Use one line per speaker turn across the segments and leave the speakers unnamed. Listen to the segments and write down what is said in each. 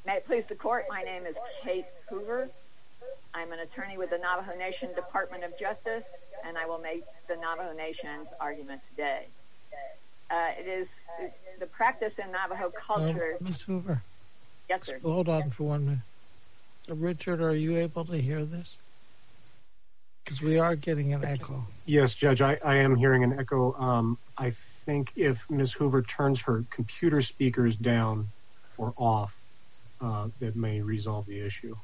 May it please the court, my name is Kate Hoover. I'm an attorney with the Navajo Nation Department of Justice, and I will make the Navajo Nation's argument today. It is the practice in Navajo culture...
Ms. Hoover.
Yes, sir.
Hold on for 1 minute. Richard, are you able to hear this? Because we are getting an echo.
Yes, Judge, I am hearing an echo. I think if Ms. Hoover turns her computer speakers down or off, that may resolve the issue.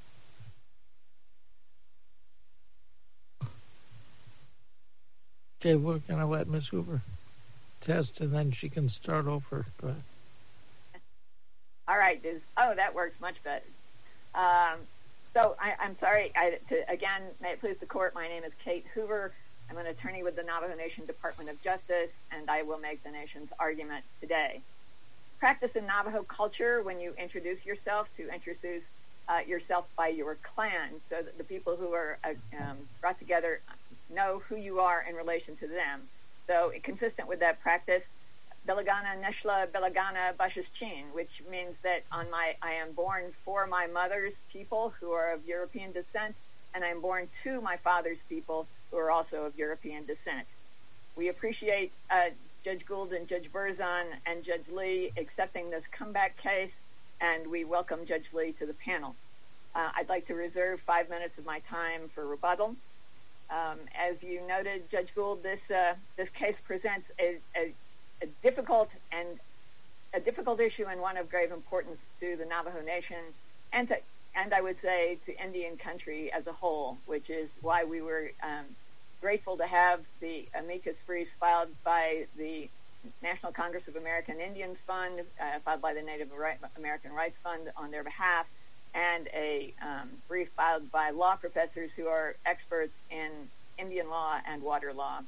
Okay, we're going to let Ms. Hoover test, and then she can start over. Go ahead.
All right. That works much better. So I'm sorry. Again, may it please the court, my name is Kate Hoover. I'm an attorney with the Navajo Nation Department of Justice, and I will make the nation's argument today. Practice in Navajo culture, when you introduce yourself, to introduce yourself by your clan, so that the people who are brought together know who you are in relation to them. So, consistent with that practice, Belagana Neshla Belagana Bashishchin, which means that I am born for my mother's people who are of European descent, and I'm born to my father's people who are also of European descent. We appreciate Judge Gould and Judge Berzon and Judge Lee accepting this comeback case, and we welcome Judge Lee to the panel. I'd like to reserve 5 minutes of my time for rebuttal. As you noted, Judge Gould, this case presents a difficult issue and one of grave importance to the Navajo Nation and I would say to Indian country as a whole, which is why we were grateful to have the amicus brief filed by the National Congress of American Indians Fund, filed by the Native American Rights Fund on their behalf, and a brief filed by law professors who are experts in Indian law and water law.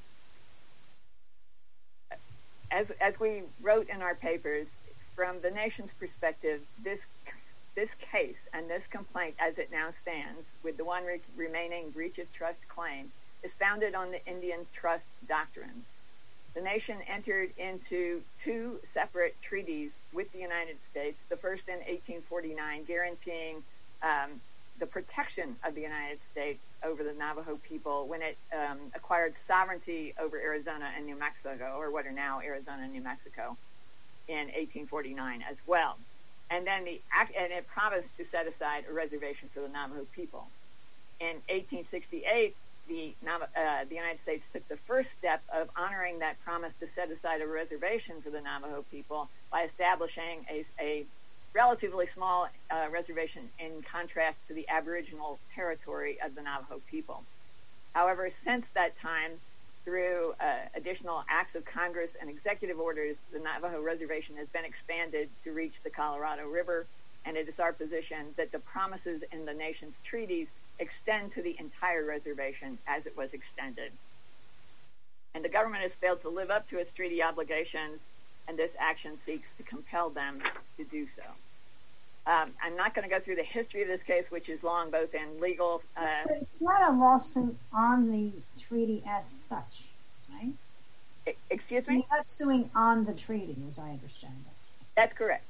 As we wrote in our papers, from the nation's perspective, this case and this complaint as it now stands, with the one remaining breach of trust claim, is founded on the Indian Trust Doctrine. The nation entered into two separate treaties with the United States, the first in 1849, guaranteeing the protection of the United States over the Navajo people when it acquired sovereignty over Arizona and New Mexico, or what are now Arizona and New Mexico, in 1849 as well. And then it promised to set aside a reservation for the Navajo people. In 1868, the United States took the first step of honoring that promise to set aside a reservation for the Navajo people by establishing a relatively small reservation in contrast to the Aboriginal territory of the Navajo people. However, since that time, through additional acts of Congress and executive orders, the Navajo reservation has been expanded to reach the Colorado River, and it is our position that the promises in the nation's treaties extend to the entire reservation as it was extended. And the government has failed to live up to its treaty obligations, and this action seeks to compel them to do so. I'm not going to go through the history of this case, which is long, both in legal...
But it's not a lawsuit on the treaty as such, right?
Excuse me?
You're not suing on the treaty, as I understand it.
That's correct.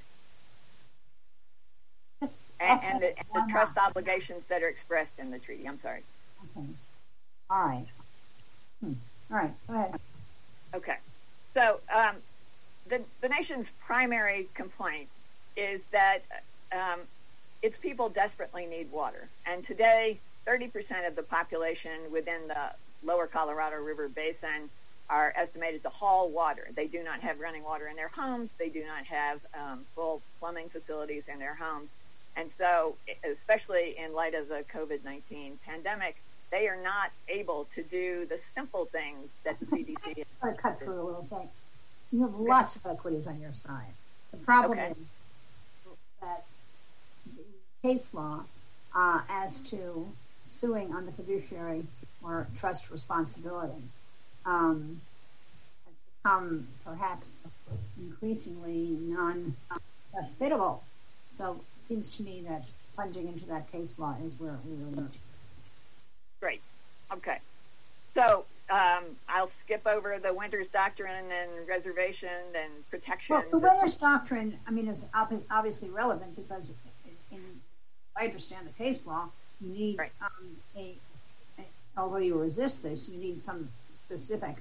And the trust obligations that are expressed in the treaty. I'm sorry.
Okay. All right. All right. Go ahead.
Okay. So the nation's primary complaint is that its people desperately need water. And today, 30% of the population within the lower Colorado River Basin are estimated to haul water. They do not have running water in their homes. They do not have full plumbing facilities in their homes. And so, especially in light of the COVID-19 pandemic, they are not able to do the simple things that the CDC is.
I'm going to cut through a little thing. You have lots of equities on your side. The problem is that the case law as to suing on the fiduciary or trust responsibility has become perhaps increasingly non-hospitable. So it seems to me that plunging into that case law is where we really need to.
Great. Okay. So I'll skip over the Winters Doctrine and reservation and protection.
Well, the Winters Doctrine, I mean, is obviously relevant because, I understand the case law, you need although you resist this, you need some specific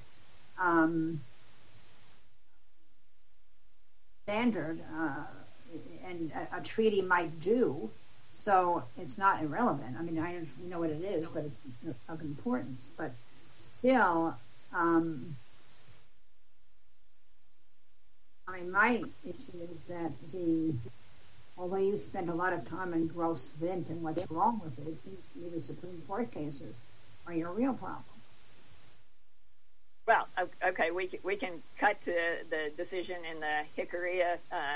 standard, and a treaty might do. So it's not irrelevant. I mean, I know what it is, but it's of importance. But still, I mean, my issue is that although you spend a lot of time in Gross Vint and what's wrong with it, it seems to me the Supreme Court cases are your real problem.
Well, okay, we can cut to the decision in the Hickory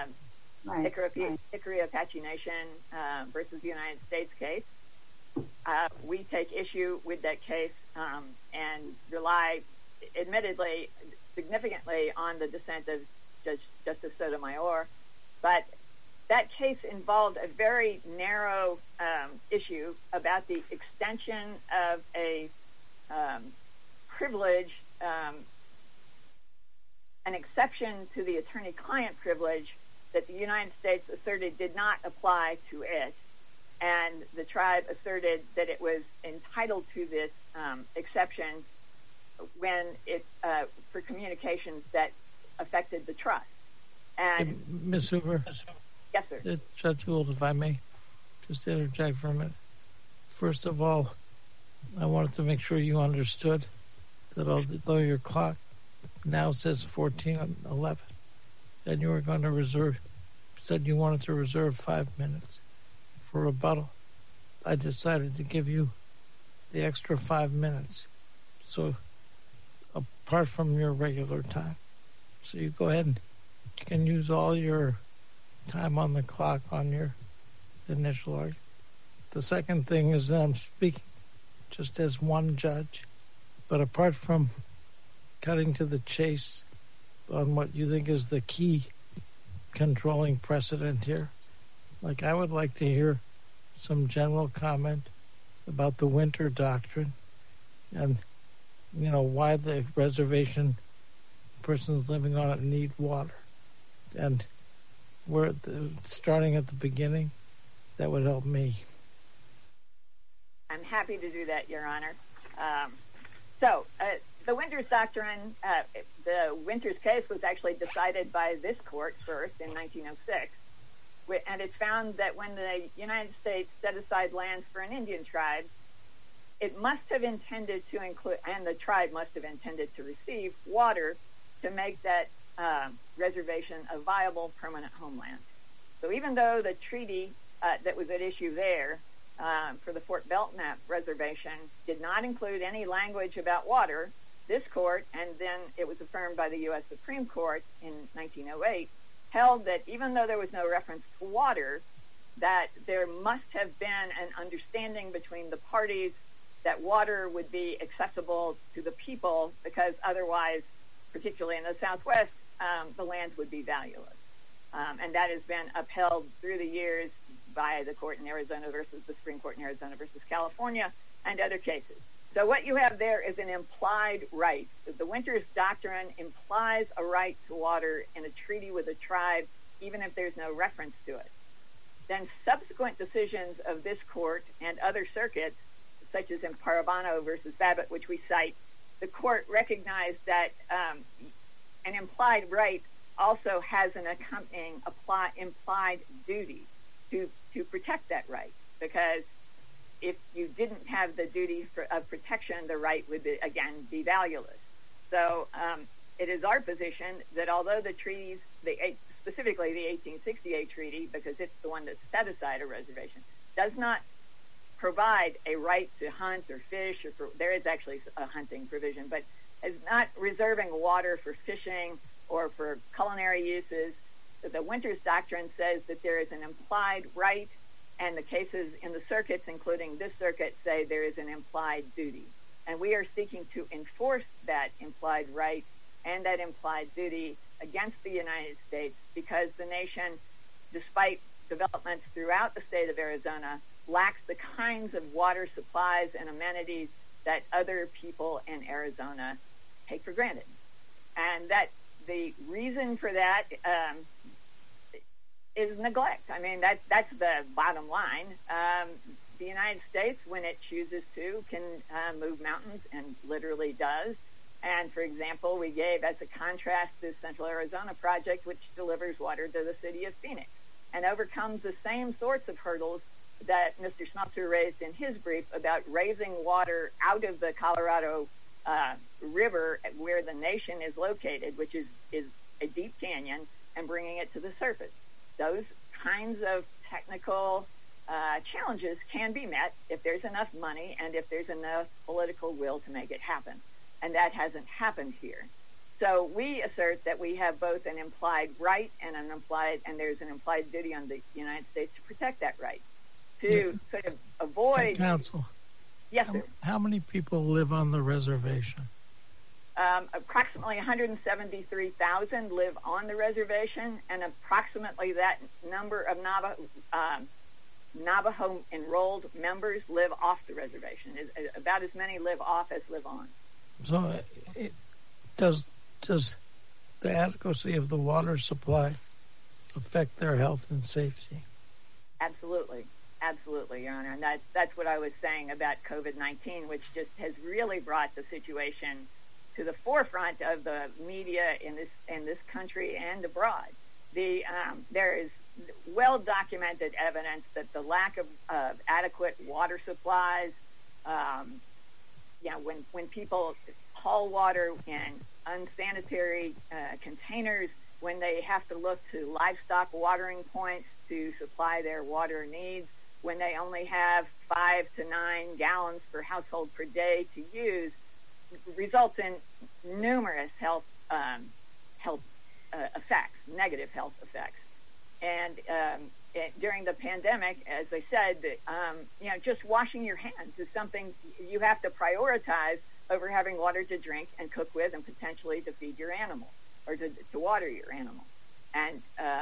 Apache Nation versus the United States case. We take issue with that case and rely, admittedly, significantly on the dissent of Justice Sotomayor, but that case involved a very narrow issue about the extension of a privilege, an exception to the attorney-client privilege that the United States asserted did not apply to it, and the tribe asserted that it was entitled to this exception when it for communications that affected the trust. And
Ms. Hoover?
Yes, sir.
Judge Gould, if I may just interject for a minute. First of all, I wanted to make sure you understood that although your clock now says 14:11, and you were going to said you wanted to reserve 5 minutes for rebuttal, I decided to give you the extra 5 minutes. So apart from your regular time. So you go ahead and you can use all your time on the clock on your initial argument. The second thing is that I'm speaking just as one judge, but apart from cutting to the chase on what you think is the key controlling precedent here, like I would like to hear some general comment about the Winter Doctrine and, you know, why the reservation persons living on it need water. And we're starting at the beginning. That would help me.
I'm happy to do that, Your Honor. So the Winters Doctrine, the Winters case was actually decided by this court first in 1906. And it found that when the United States set aside lands for an Indian tribe, it must have intended to include, and the tribe must have intended to receive water to make that reservation a viable permanent homeland. So even though the treaty that was at issue there for the Fort Belknap reservation did not include any language about water, this court, and then it was affirmed by the U.S. Supreme Court in 1908, held that even though there was no reference to water, that there must have been an understanding between the parties that water would be accessible to the people, because otherwise, particularly in the Southwest, the lands would be valueless. And that has been upheld through the years by the court in Arizona versus the Supreme Court in Arizona versus California and other cases. So what you have there is an implied right. The Winters Doctrine implies a right to water in a treaty with a tribe, even if there's no reference to it. Then subsequent decisions of this court and other circuits, such as in Parabano versus Babbitt, which we cite, the court recognized that an implied right also has an accompanying implied duty to protect that right, because if you didn't have the duty of protection, the right would, be valueless. So it is our position that although the treaties, specifically the 1868 treaty, because it's the one that set aside a reservation, does not provide a right to hunt or fish, there is actually a hunting provision, but is not reserving water for fishing or for culinary uses. The Winters Doctrine says that there is an implied right, and the cases in the circuits, including this circuit, say there is an implied duty. And we are seeking to enforce that implied right and that implied duty against the United States, because the nation, despite developments throughout the state of Arizona, lacks the kinds of water supplies and amenities that other people in Arizona take for granted. And that the reason for that is neglect. I mean, that's the bottom line. The United States, when it chooses to, can move mountains, and literally does. And, for example, we gave, as a contrast, the Central Arizona Project, which delivers water to the city of Phoenix and overcomes the same sorts of hurdles that Mr. Smeltzer raised in his brief about raising water out of the Colorado River where the nation is located, which is a deep canyon, and bringing it to the surface. Those kinds of technical challenges can be met if there's enough money and if there's enough political will to make it happen. And that hasn't happened here. So we assert that we have both an implied right and there's an implied duty on the United States to protect that right. To sort of avoid...
Counsel.
Yes, sir.
How many people live on the reservation?
Approximately 173,000 live on the reservation, and approximately that number of Navajo enrolled members live off the reservation. About as many live off as live on.
So does the adequacy of the water supply affect their health and safety?
Absolutely. Absolutely, Your Honor. And that's what I was saying about COVID-19, which just has really brought the situation to the forefront of the media in this country and abroad. There is well-documented evidence that the lack of adequate water supplies, when people haul water in unsanitary containers, when they have to look to livestock watering points to supply their water needs, when they only have 5 to 9 gallons per household per day to use, results in numerous health effects, negative health effects. And during the pandemic, as I said, just washing your hands is something you have to prioritize over having water to drink and cook with, and potentially to feed your animal or to water your animal. And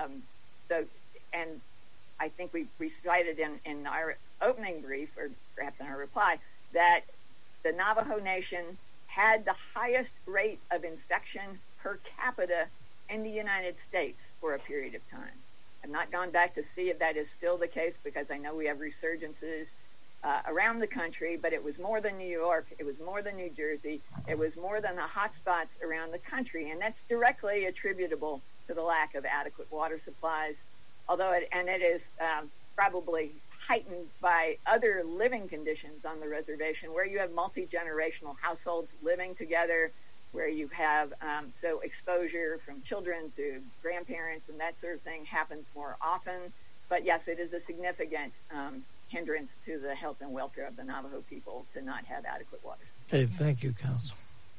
I think we cited in our opening brief, or perhaps in our reply, that the Navajo Nation had the highest rate of infection per capita in the United States for a period of time. I've not gone back to see if that is still the case, because I know we have resurgences around the country, but it was more than New York, it was more than New Jersey, it was more than the hot spots around the country, and that's directly attributable to the lack of adequate water supplies, although it is probably heightened by other living conditions on the reservation, where you have multi-generational households living together, where you have exposure from children to grandparents and that sort of thing happens more often. But yes, it is a significant hindrance to the health and welfare of the Navajo people to not have adequate water.
Okay, thank you, Counsel.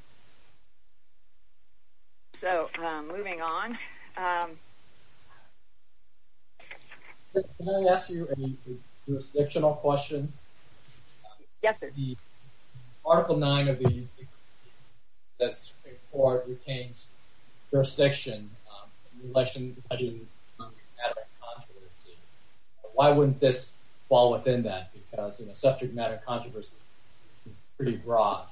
So moving on.
Can I ask you a jurisdictional question?
Yes, sir.
The Article 9 of the Supreme Court retains jurisdiction in relation to matter of controversy. Why wouldn't this fall within that? Because subject matter controversy is pretty broad.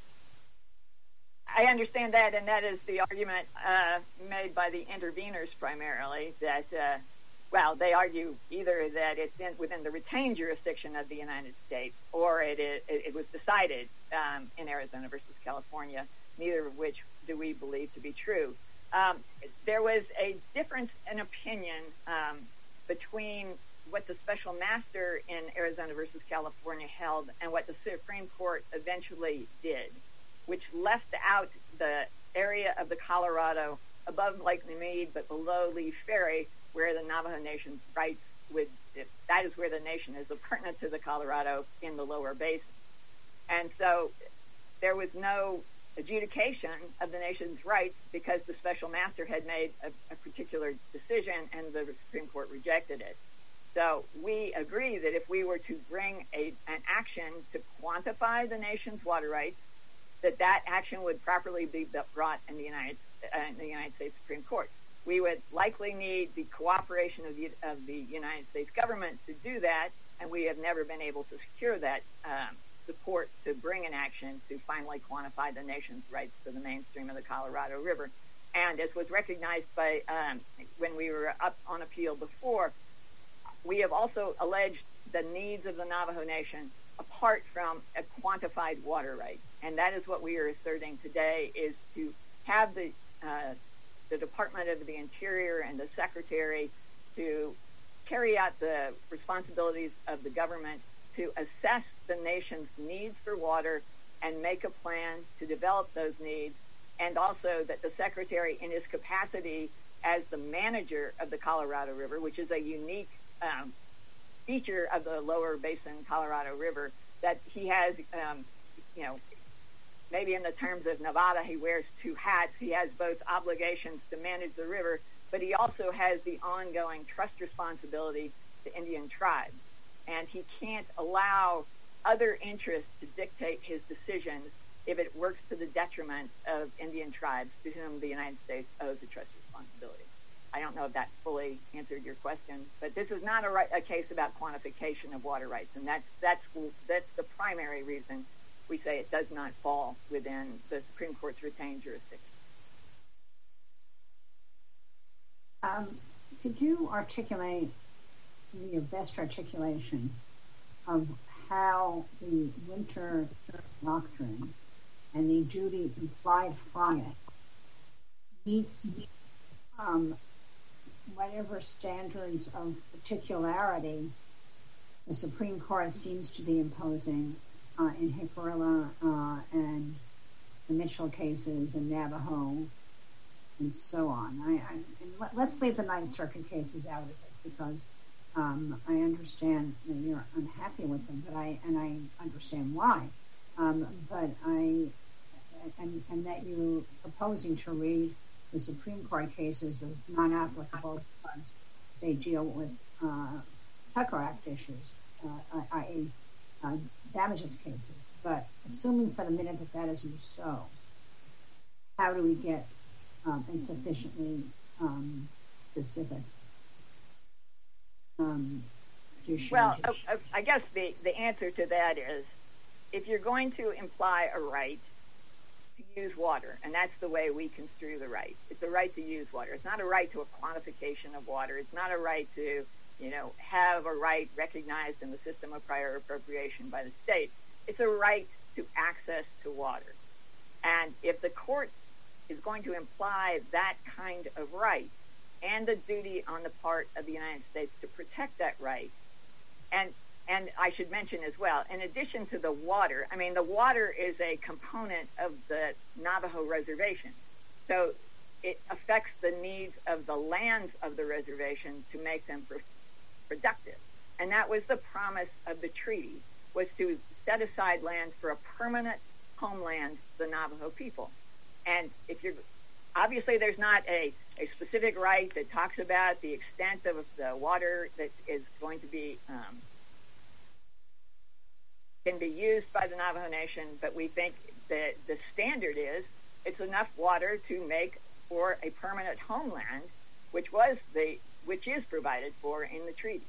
I understand that, and that is the argument made by the interveners primarily, that they argue either that it's within the retained jurisdiction of the United States, or it was decided in Arizona versus California, neither of which do we believe to be true. There was a difference in opinion between what the special master in Arizona versus California held and what the Supreme Court eventually did, which left out the area of the Colorado above Lake Mead but below Leaf Ferry, where the Navajo Nation's rights that is where the nation is appurtenant to the Colorado in the lower basin. And so there was no adjudication of the nation's rights because the special master had made a particular decision and the Supreme Court rejected it. So we agree that if we were to bring an action to quantify the nation's water rights, that action would properly be brought in the United States Supreme Court. We would likely need the cooperation of the United States government to do that, and we have never been able to secure that support to bring an action to finally quantify the nation's rights to the mainstream of the Colorado River. And as was recognized by when we were up on appeal before, we have also alleged the needs of the Navajo Nation apart from a quantified water right. And that is what we are asserting today, is to have the Department of the Interior and the Secretary to carry out the responsibilities of the government to assess the nation's needs for water and make a plan to develop those needs, and also that the Secretary, in his capacity as the manager of the Colorado River, which is a unique feature of the lower basin Colorado River, that he has, maybe in the terms of Nevada, he wears two hats. He has both obligations to manage the river, but he also has the ongoing trust responsibility to Indian tribes. And he can't allow other interests to dictate his decisions if it works to the detriment of Indian tribes to whom the United States owes a trust responsibility. I don't know if that fully answered your question, but this is not a case about quantification of water rights, and that's the primary reason we say it does not fall within the Supreme Court's retained jurisdiction.
Could you articulate your best articulation of how the Winter Doctrine and the duty implied from it meets whatever standards of particularity the Supreme Court seems to be imposing in Hickorilla and the Mitchell cases and Navajo and so on? Let's leave the Ninth Circuit cases out of it, because I understand that you're unhappy with them, I understand why. But that you're proposing to read the Supreme Court cases as non-applicable because they deal with Tucker Act issues, i.e. damages cases. But assuming for the minute that isn't so, how do we get insufficiently specific?
Well, I guess the answer to that is, if you're going to imply a right to use water, and that's the way we construe the right, it's a right to use water. It's not a right to a quantification of water. It's not a right to, have a right recognized in the system of prior appropriation by the state. It's a right to access to water. And if the court is going to imply that kind of right and the duty on the part of the United States to protect that right, and I should mention as well, in addition to the water, the water is a component of the Navajo reservation. So it affects the needs of the lands of the reservation to make them productive. And that was the promise of the treaty, was to set aside land for a permanent homeland for the Navajo people. And obviously there's not a specific right that talks about the extent of the water that is going to be can be used by the Navajo Nation, but we think that the standard is it's enough water to make for a permanent homeland, which is provided for in the treaty.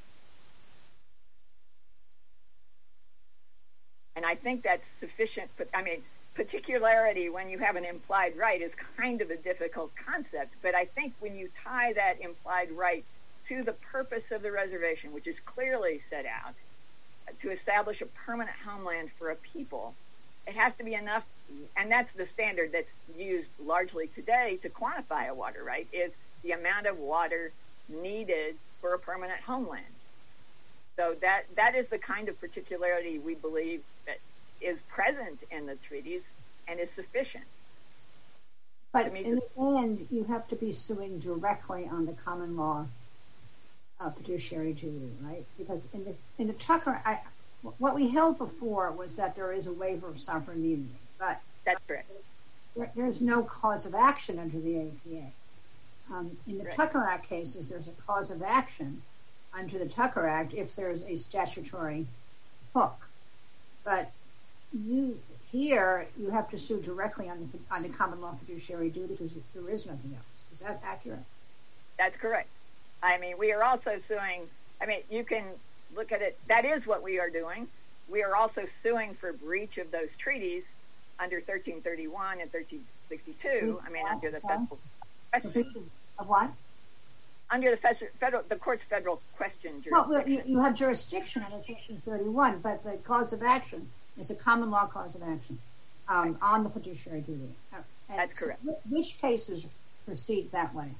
And I think that's sufficient. Particularity when you have an implied right is kind of a difficult concept, but I think when you tie that implied right to the purpose of the reservation, which is clearly set out to establish a permanent homeland for a people, it has to be enough, and that's the standard that's used largely today to quantify a water right, is the amount of water needed for a permanent homeland. So that is the kind of particularity we believe that is present in the treaties and is sufficient.
But in the end, you have to be suing directly on the common law fiduciary duty, right? Because in the Tucker, what we held before was that there is a waiver of sovereign immunity, but
that's correct.
There's no cause of action under the APA. In the Tucker Act cases, there's a cause of action under the Tucker Act if there's a statutory hook. But you have to sue directly on the common law fiduciary duty because there is nothing else. Is that accurate?
That's correct. We are also suing. You can look at it. That is what we are doing. we are also suing for breach of those treaties under 1331 and 1362. I mean, under the federal question.
Of what?
Under the court's federal question jurisdiction.
Well, you have jurisdiction under 1331, but the cause of action is a common law cause of action on the fiduciary duty.
That's correct.
So which cases proceed that way?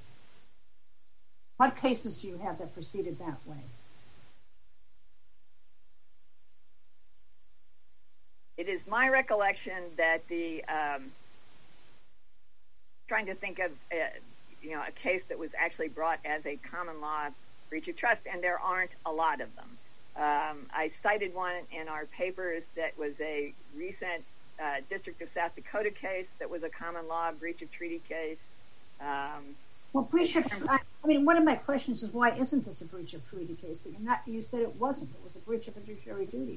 What cases do you have that proceeded that way?
It is my recollection that trying to think of a case that was actually brought as a common law breach of trust, and there aren't a lot of them. I cited one in our papers that was a recent District of South Dakota case that was a common law breach of treaty case.
Well, breach of, one of my questions is why isn't this a breach of treaty case? But you said it wasn't. It was a breach of fiduciary duty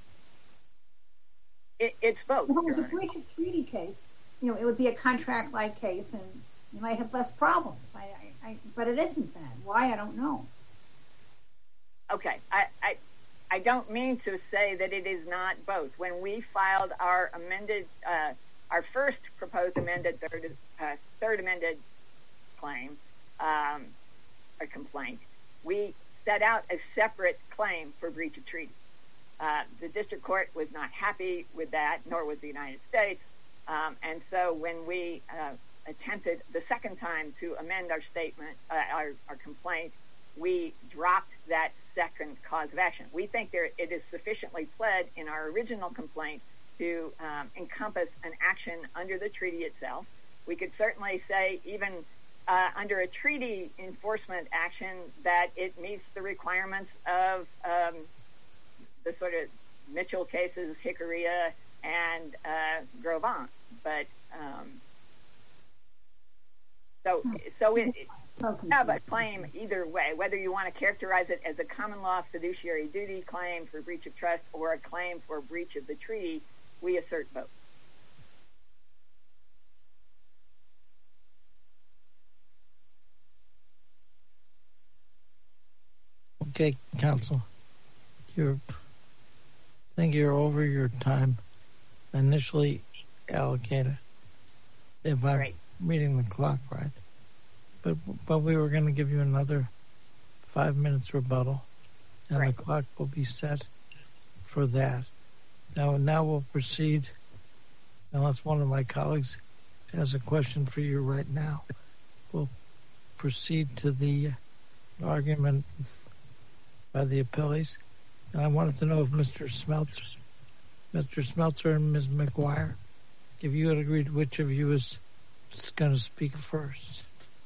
case.
It's both.
If it was a breach of treaty case, it would be a contract-like case, and you might have less problems. But it isn't that. Why? I don't know.
Okay. I don't mean to say that it is not both. When we filed our first proposed amended third amended claim or complaint, we set out a separate claim for breach of treaty. The district court was not happy with that, nor was the United States. And so when we attempted the second time to amend our statement, our complaint, we dropped that second cause of action. We think it is sufficiently pled in our original complaint to encompass an action under the treaty itself. We could certainly say even under a treaty enforcement action that it meets the requirements of the sort of Mitchell cases, Hickoria, and Grovant. But so it have a claim either way, whether you want to characterize it as a common law fiduciary duty claim for breach of trust or a claim for breach of the treaty, we assert both.
Okay, counsel. I think you're over your time initially allocated, if I'm reading the clock right. But we were going to give you another 5 minutes rebuttal, and the clock will be set for that. Now we'll proceed, unless one of my colleagues has a question for you right now. We'll proceed to the argument by the appellees. And I wanted to know if Mr. Smeltzer and Ms. McGuire, if you had agreed which of you is going to speak first.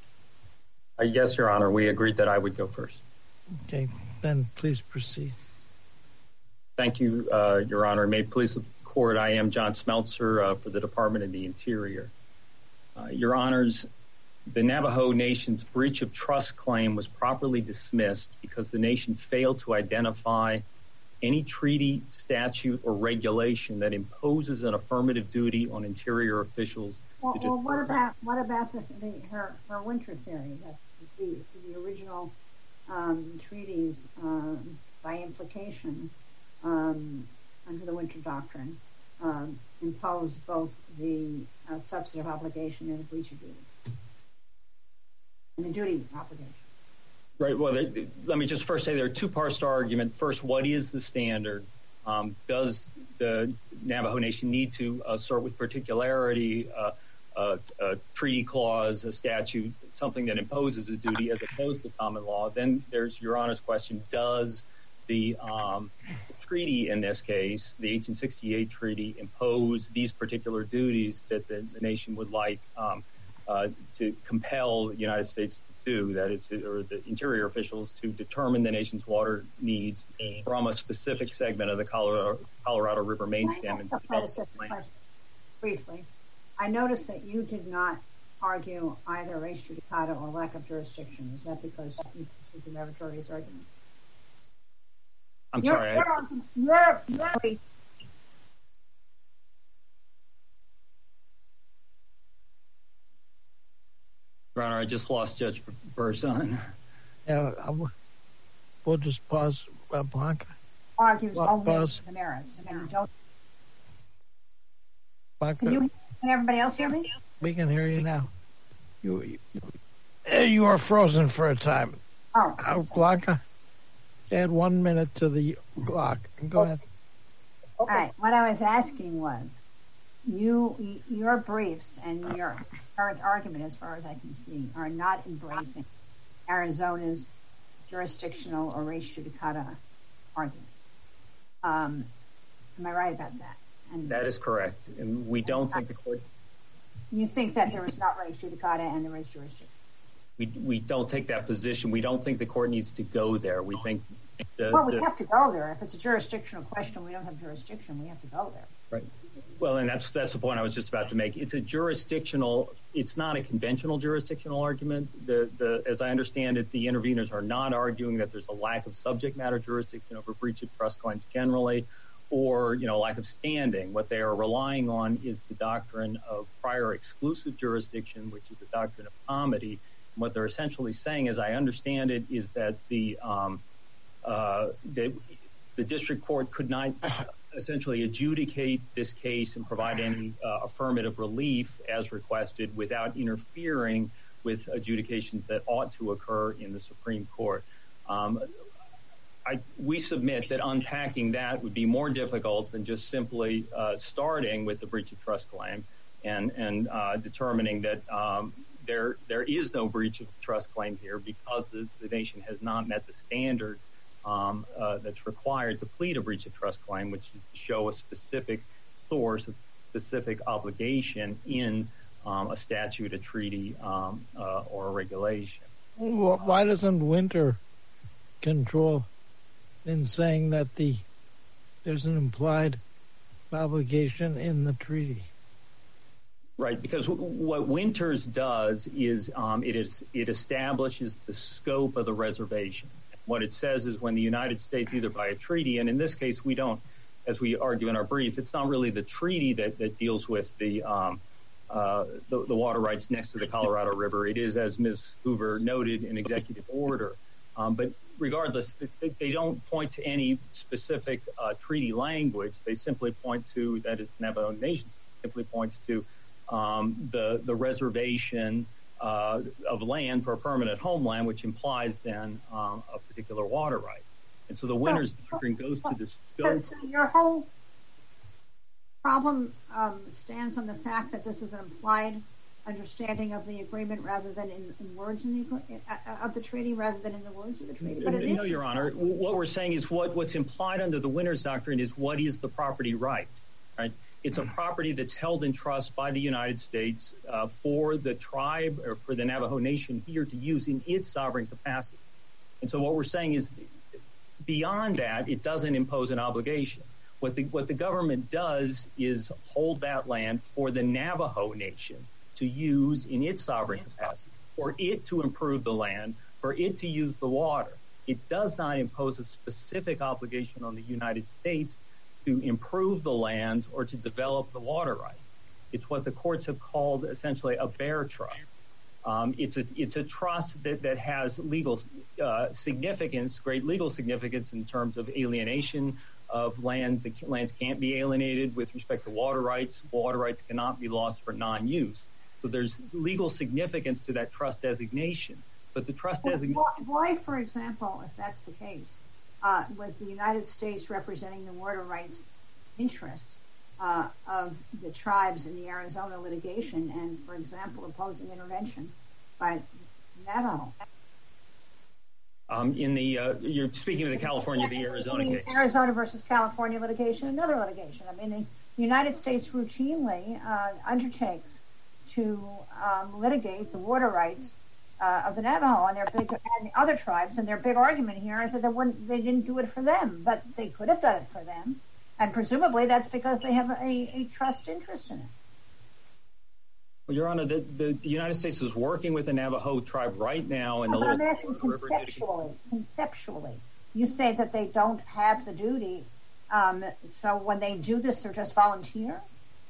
Yes, Your Honor. We agreed that I would go first.
Okay, then please proceed.
Thank you, Your Honor. May it please the Court, I am John Smeltzer for the Department of the Interior. Your Honors, the Navajo Nation's breach of trust claim was properly dismissed because the nation failed to identify any treaty, statute, or regulation that imposes an affirmative duty on Interior officials.
Well, what about her winter theory that the original treaties, by implication, under the Winter Doctrine, impose both the substantive obligation and the breach of duty, and the duty obligation?
Right. Well, let me just first say there are two parts to our argument. First, what is the standard? Does the Navajo Nation need to assert with particularity a treaty clause, a statute, something that imposes a duty as opposed to common law? Then there's Your Honor's question: does the treaty in this case, the 1868 treaty, impose these particular duties that the nation would like to compel the United States to do, that is, or the Interior officials to determine the nation's water needs from a specific segment of the Colorado River main stem?
Briefly, I noticed that you did not argue either res judicata or lack of jurisdiction. Is that because you took the meritorious arguments?
I'm sorry. Your Honor, I just lost Judge Berzon.
Yeah, we'll just pause, Blanca.
argues only the merits. And you don't. Can everybody else hear me?
We can hear you now. You are frozen for a time. Blanca, add 1 minute to the clock. Go ahead.
All right. What I was asking was, your briefs and your current argument, as far as I can see, are not embracing Arizona's jurisdictional or res judicata argument. Am I right about that? And
that is correct. And we don't think the court...
You think that there is not res judicata and there is jurisdiction?
We don't take that position. We don't think the court needs to go there. We think...
we have to go there. If it's a jurisdictional question, we don't have jurisdiction. We have to go there.
Right. Well, and that's the point I was just about to make. It's a jurisdictional... It's not a conventional jurisdictional argument. As I understand it, the interveners are not arguing that there's a lack of subject matter jurisdiction over breach of trust claims generally, or lack of standing. What they are relying on is the doctrine of prior exclusive jurisdiction, which is the doctrine of comity. And what they're essentially saying, as I understand it, is that the district court could not essentially adjudicate this case and provide any affirmative relief as requested without interfering with adjudications that ought to occur in the Supreme Court. We submit that unpacking that would be more difficult than just simply starting with the breach of trust claim and determining that there is no breach of trust claim here because the nation has not met the standard that's required to plead a breach of trust claim, which is to show a specific source, a specific obligation in a statute, a treaty, or a regulation.
Why doesn't Winter control in saying that there's an implied obligation in the treaty?
Right, because what Winters does is it establishes the scope of the reservation. What it says is when the United States, either by a treaty, and in this case we don't, as we argue in our brief, it's not really the treaty that deals with the water rights next to the Colorado River. It is, as Ms. Hoover noted, an executive order. But regardless, they don't point to any specific treaty language. They simply point to, that is, the Navajo Nation simply points to the reservation of land for a permanent homeland, which implies then a particular water right. And so the Winters doctrine goes to the scope.
So your whole problem stands on the fact that this is an implied understanding of the agreement rather than in words of the treaty, rather than in the words of the treaty. But
no, Your Honor. What we're saying is what's implied under the Winters doctrine is what is the property right, right? It's a property that's held in trust by the United States for the tribe or for the Navajo Nation here to use in its sovereign capacity. And so what we're saying is beyond that, it doesn't impose an obligation. What the government does is hold that land for the Navajo Nation to use in its sovereign capacity, for it to improve the land, for it to use the water. It does not impose a specific obligation on the United States to improve the land or to develop the water rights. It's what the courts have called essentially a bear trust. It's a trust that has legal significance, great legal significance in terms of alienation of lands. The lands can't be alienated with respect to water rights. Water rights cannot be lost for non-use. So there's legal significance to that trust designation. But the trust designation...
Why, for example, if that's the case, was the United States representing the water rights interests of the tribes in the Arizona litigation and, for example, opposing intervention by Navajo?
You're speaking of the California, the Arizona case.
Arizona versus California litigation, another litigation. I mean, the United States routinely undertakes to litigate the water rights of the Navajo and and other tribes, and their big argument here is that they didn't do it for them, but they could have done it for them, and presumably that's because they have a trust interest in it.
Well, Your Honor, the United States is working with the Navajo tribe right now in the
I'm asking conceptually. You say that they don't have the duty, so when they do this, they're just volunteers?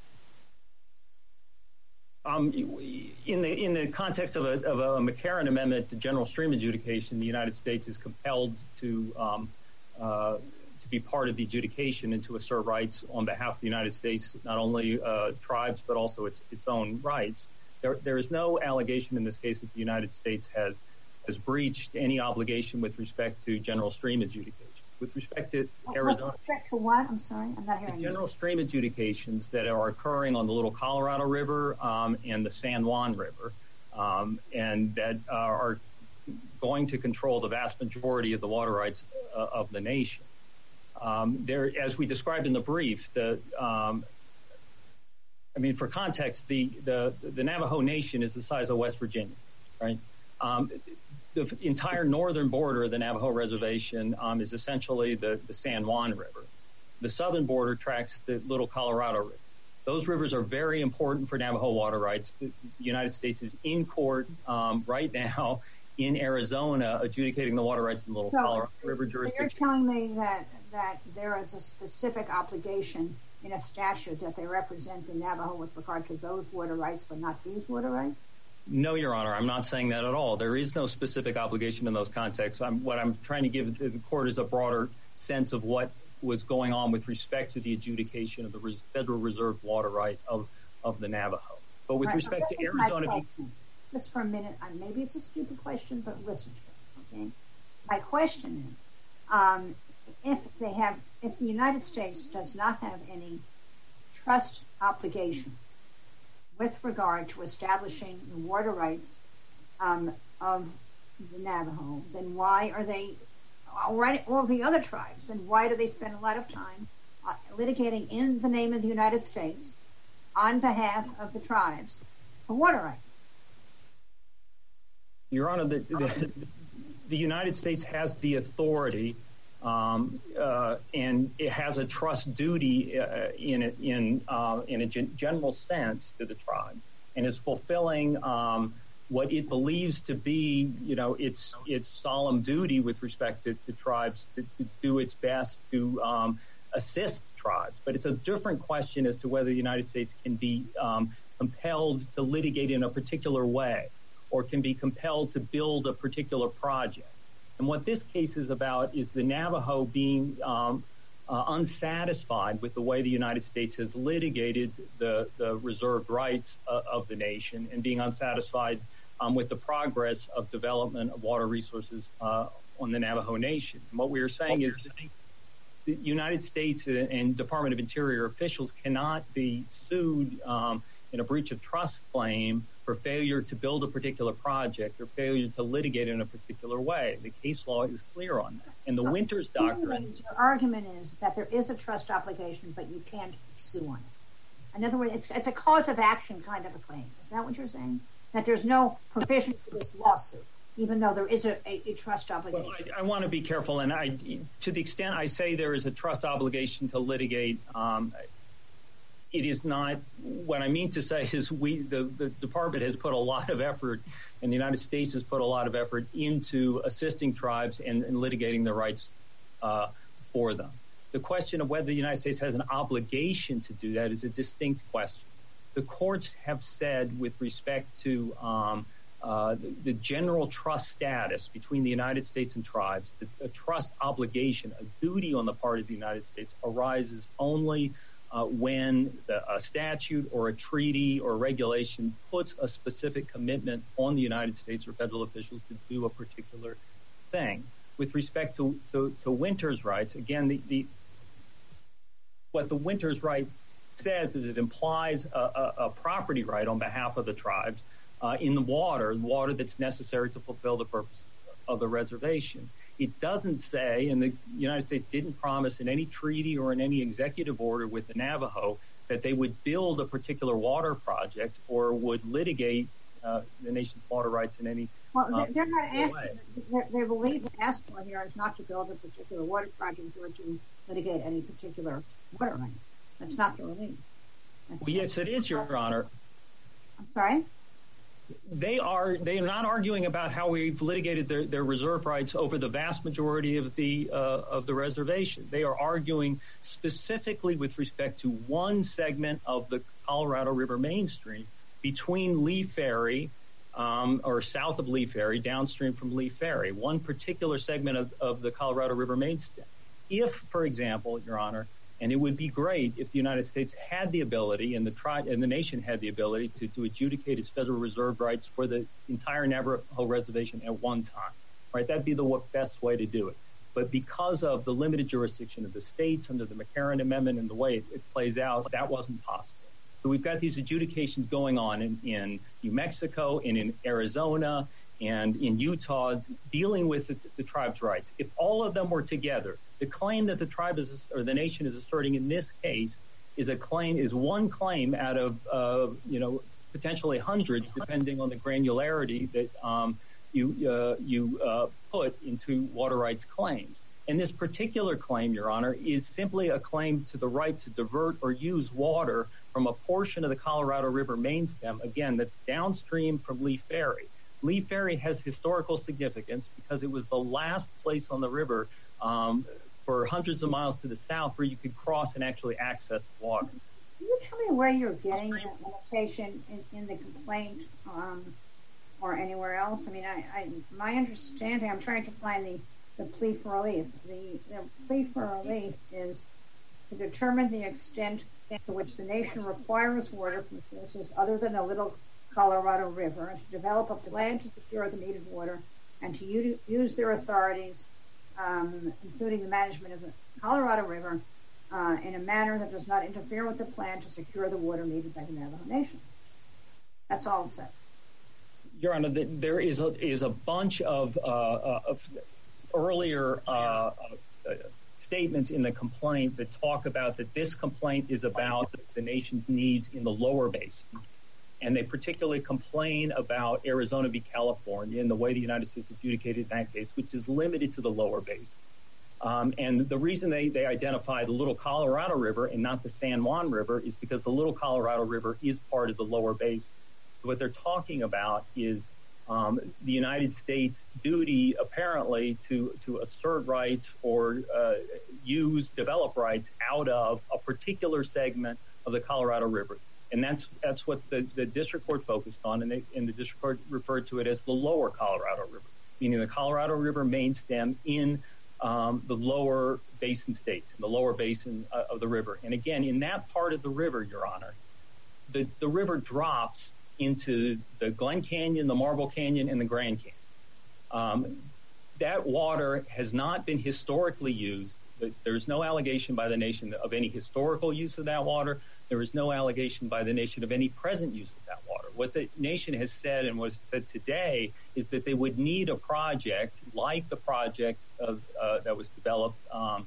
In the context of a McCarran Amendment to general stream adjudication, the United States is compelled to to be part of the adjudication and to assert rights on behalf of the United States, not only tribes, but also its own rights. There is no allegation in this case that the United States has breached any obligation with respect to general stream adjudication. With respect to Arizona.
With respect to what? I'm sorry, I'm not hearing you.
General stream adjudications that are occurring on the Little Colorado River and the San Juan River, and that are going to control the vast majority of the water rights of the nation. As we described in the brief, for context, the Navajo Nation is the size of West Virginia, right? The entire northern border of the Navajo Reservation is essentially the San Juan River. The southern border tracks the Little Colorado River. Those rivers are very important for Navajo water rights. The United States is in court right now in Arizona adjudicating the water rights in the Little Colorado River jurisdiction.
You're telling me that there is a specific obligation in a statute that they represent the Navajo with regard to those water rights, but not these water rights?
No, Your Honor, I'm not saying that at all. There is no specific obligation in those contexts. What I'm trying to give the court is a broader sense of what was going on with respect to the adjudication of the Federal Reserve water right of the Navajo. But with respect to Arizona...
Just for a minute, maybe it's a stupid question, but listen to it, okay? My question is, if the United States does not have any trust obligation with regard to establishing the water rights of the Navajo, then why are they, all the other tribes, and why do they spend a lot of time litigating in the name of the United States on behalf of the tribes for water rights?
Your Honor, the United States has the authority and it has a trust duty in a general sense to the tribe, and is fulfilling what it believes to be, its solemn duty with respect to tribes to do its best to assist tribes. But it's a different question as to whether the United States can be compelled to litigate in a particular way, or can be compelled to build a particular project. And what this case is about is the Navajo being unsatisfied with the way the United States has litigated the reserved rights of the nation, and being unsatisfied with the progress of development of water resources on the Navajo Nation. And what we are saying is the United States and Department of Interior officials cannot be sued in a breach of trust claim for failure to build a particular project or failure to litigate in a particular way. The case law is clear on that. And the Winters Doctrine...
Your argument is that there is a trust obligation, but you can't sue on it. In other words, it's a cause of action kind of a claim. Is that what you're saying? That there's no provision for this lawsuit, even though there is a trust obligation?
Well, I want to be careful, and to the extent I say there is a trust obligation to litigate, it is not, what I mean to say is the department has put a lot of effort, and the United States has put a lot of effort into assisting tribes and litigating their rights for them. The question of whether the United States has an obligation to do that is a distinct question. The courts have said with respect to the general trust status between the United States and tribes, that a trust obligation, a duty on the part of the United States arises only when a statute or a treaty or regulation puts a specific commitment on the United States or federal officials to do a particular thing. With respect to Winters' rights, again, what the Winters' right says is it implies a property right on behalf of the tribes in the water that's necessary to fulfill the purpose of the reservation. It doesn't say, and the United States didn't promise in any treaty or in any executive order with the Navajo that they would build a particular water project or would litigate the nation's water rights in any
they're not asking. They believe the ask for here is not to build a particular water project or to litigate any particular water right. That's not the relief.
Well, yes, it is, Your Honor.
I'm sorry?
They are not arguing about how we've litigated their reserve rights over the vast majority of the reservation. They are arguing specifically with respect to one segment of the Colorado River mainstream between Lee Ferry or south of Lee Ferry, downstream from Lee Ferry, one particular segment of the Colorado River mainstream. if, for example, Your Honor, and it would be great if the United States had the ability and the nation had the ability to adjudicate its Federal Reserve rights for the entire Navajo Reservation at one time, right? That'd be the best way to do it. But because of the limited jurisdiction of the states under the McCarran Amendment and the way it plays out, that wasn't possible. So we've got these adjudications going on in New Mexico and in Arizona and in Utah dealing with the tribe's rights. If all of them were together, the claim that the tribe or the nation is asserting in this case is one claim out of potentially hundreds, depending on the granularity that you put into water rights claims. And this particular claim, Your Honor, is simply a claim to the right to divert or use water from a portion of the Colorado River main stem, again, that's downstream from Lee Ferry. Lee Ferry has historical significance because it was the last place on the river for hundreds of miles to the south where you could cross and actually access water.
Can you tell me where you're getting that limitation in the complaint or anywhere else? I mean, my understanding, I'm trying to find the plea for relief. The plea for relief is to determine the extent to which the nation requires water from sources other than the Little Colorado River, and to develop a plan to secure the needed water, and to use their authorities, including the management of the Colorado River, in a manner that does not interfere with the plan to secure the water needed by the Navajo Nation. That's all it says.
Your Honor, there is a bunch of earlier statements in the complaint that talk about that this complaint is about the nation's needs in the lower basin. And they particularly complain about Arizona v. California and the way the United States adjudicated that case, which is limited to the lower basin. And the reason they identify the Little Colorado River and not the San Juan River is because the Little Colorado River is part of the lower basin. So what they're talking about is the United States' duty, apparently, to assert rights or develop rights out of a particular segment of the Colorado River. And that's what the district court focused on, and the district court referred to it as the lower Colorado River, meaning the Colorado River main stem in the lower basin states, in the lower basin of the river. And again, in that part of the river, Your Honor, the river drops into the Glen Canyon, the Marble Canyon, and the Grand Canyon. That water has not been historically used. There's no allegation by the nation of any historical use of that water. There is no allegation by the nation of any present use of that water. What the nation has said and was said today is that they would need a project like the project that was developed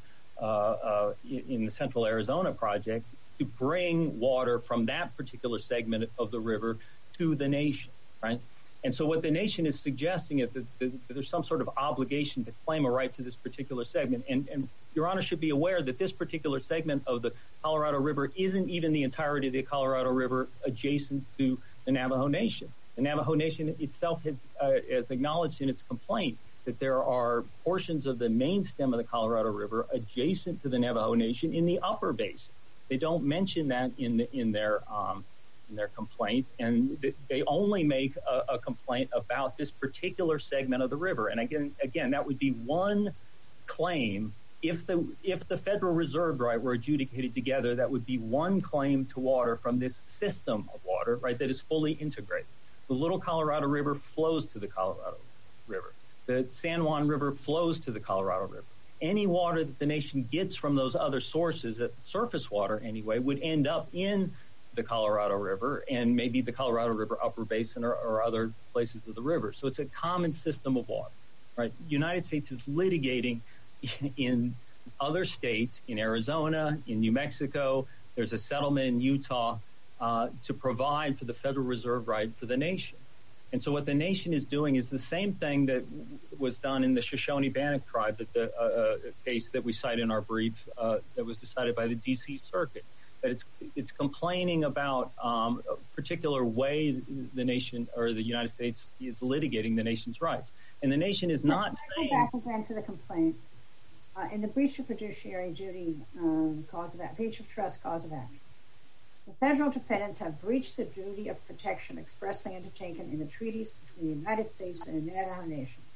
in the Central Arizona project to bring water from that particular segment of the river to the nation, right? And so what the nation is suggesting is that there's some sort of obligation to claim a right to this particular segment. And Your Honor should be aware that this particular segment of the Colorado River isn't even the entirety of the Colorado River adjacent to the Navajo Nation. The Navajo Nation itself has acknowledged in its complaint that there are portions of the main stem of the Colorado River adjacent to the Navajo Nation in the upper basin. They don't mention that in their complaint, and they only make a complaint about this particular segment of the river. And again, that would be one claim. If the Federal Reserve right were adjudicated together, that would be one claim to water from this system of water, right, that is fully integrated. The Little Colorado River flows to the Colorado River. The San Juan River flows to the Colorado River. Any water that the nation gets from those other sources, surface water anyway, would end up in the Colorado River and maybe the Colorado River upper basin or other places of the river. So it's a common system of water, right? The United States is litigating in other states, in Arizona, in New Mexico. There's a settlement in Utah to provide for the Federal Reserve right for the nation. And so what the nation is doing is the same thing that was done in the Shoshone-Bannock tribe, the case that we cite in our brief that was decided by the D.C. Circuit. That it's complaining about a particular way the nation or the United States is litigating the nation's rights. And the nation is not saying...
Go back again to the complaint. In the breach of fiduciary duty breach of trust cause of action, the federal defendants have breached the duty of protection expressly undertaken in the treaties between the United States and the Navajo Nation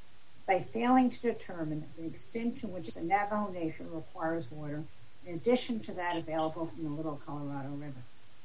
by failing to determine the extent to which the Navajo Nation requires water in addition to that available from the Little Colorado River.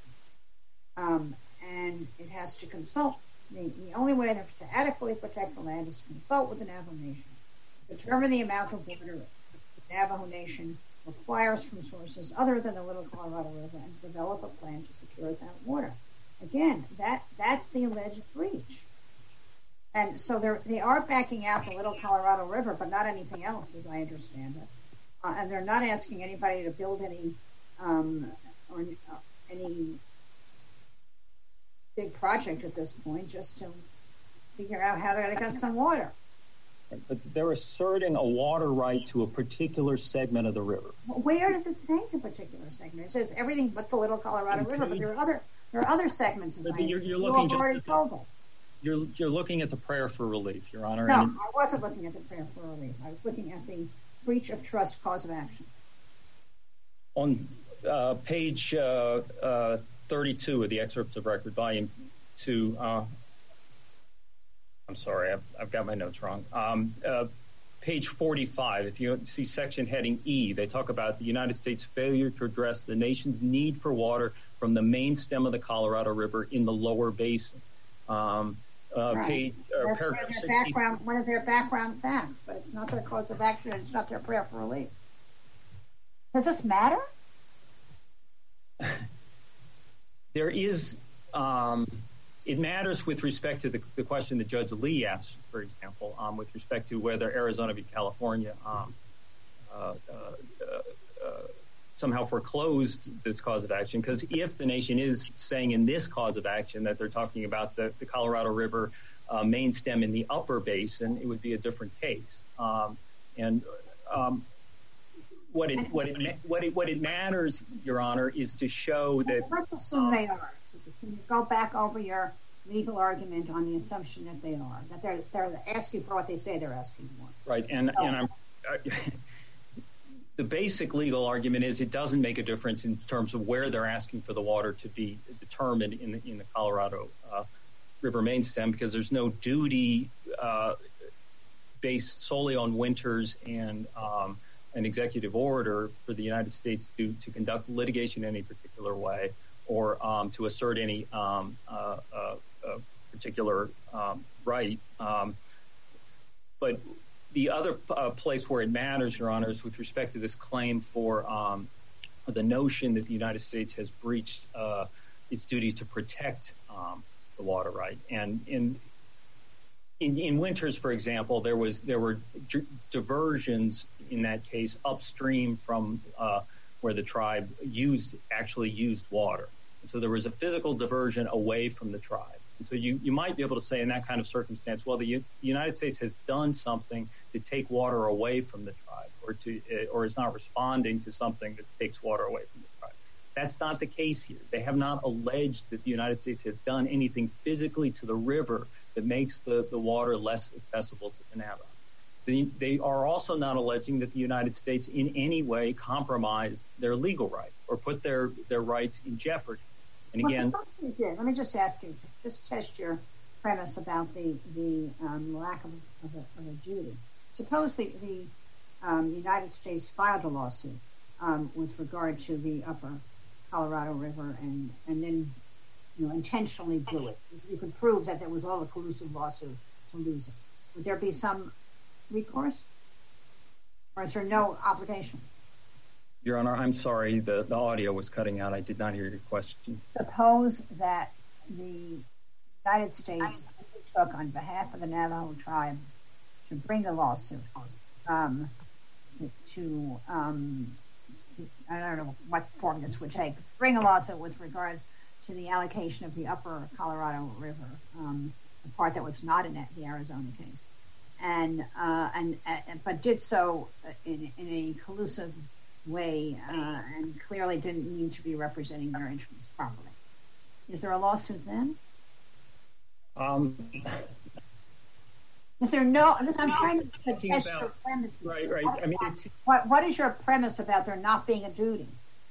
And it has to consult. The only way to adequately protect the land is to consult with the Navajo Nation, determine the amount of water the Navajo Nation requires from sources other than the Little Colorado River, and develop a plan to secure that water. Again, that's the alleged breach. And so they are backing out the Little Colorado River, but not anything else, as I understand it. And they're not asking anybody to build any big project at this point, just to figure out how they're going to get some water.
But they're asserting a water right to a particular segment of the river.
Where does it say the particular segment? It says everything but the Little Colorado River, but there are other segments.
You're looking at the prayer for relief, Your Honor.
No, I wasn't looking at the prayer for relief. I was looking at the breach of trust cause of action. On
page 32 of the excerpts of record, volume 2. I'm sorry, I've got my notes wrong. Page 45, if you see section heading E, they talk about the United States' failure to address the nation's need for water from the main stem of the Colorado River in the lower basin.
Right. That's one of their background facts, but it's not their cause of action, and it's not their prayer for relief. Does this matter?
There is, it matters with respect to the question that Judge Lee asked, for example, with respect to whether Arizona v. California somehow foreclosed this cause of action. Because if the nation is saying in this cause of action that they're talking about the Colorado River main stem in the upper basin, it would be a different case. What it matters, Your Honor, is to show that.
Let's assume they are. Can you go back over your legal argument on the assumption that they are, that they're asking for what they say they're asking for?
Right, and the basic legal argument is it doesn't make a difference in terms of where they're asking for the water to be determined in the Colorado River main stem, because there's no duty based solely on winters and an executive order for the United States to conduct litigation in any particular way, or to assert any particular right. But the other place where it matters, Your Honor, is with respect to this claim for the notion that the United States has breached its duty to protect the water right. And in winters, for example, there were diversions in that case upstream from where the tribe actually used water. And so there was a physical diversion away from the tribe. And so you might be able to say in that kind of circumstance, well, the United States has done something to take water away from the tribe, or is not responding to something that takes water away from the tribe. That's not the case here. They have not alleged that the United States has done anything physically to the river that makes the water less accessible to the Navajo. They are also not alleging that the United States in any way compromised their legal rights or put their rights in jeopardy. And again,
let me just ask you, just test your premise about the lack of a duty. Suppose the United States filed a lawsuit with regard to the upper Colorado River and then intentionally blew it. You could prove that there was all a collusive lawsuit to lose it. Would there be some recourse? Or is there no obligation?
Your Honor, I'm sorry, the audio was cutting out. I did not hear your question.
Suppose that the United States took on behalf of the Navajo tribe to bring a lawsuit to I don't know what form this would take, bring a lawsuit with regard to the allocation of the upper Colorado River, the part that was not in the Arizona case, but did so in a collusive way and clearly didn't mean to be representing their interests properly. Is there a lawsuit then? Is there no? I'm trying to test your premise.
Right. I mean,
what is your premise about there not being a duty?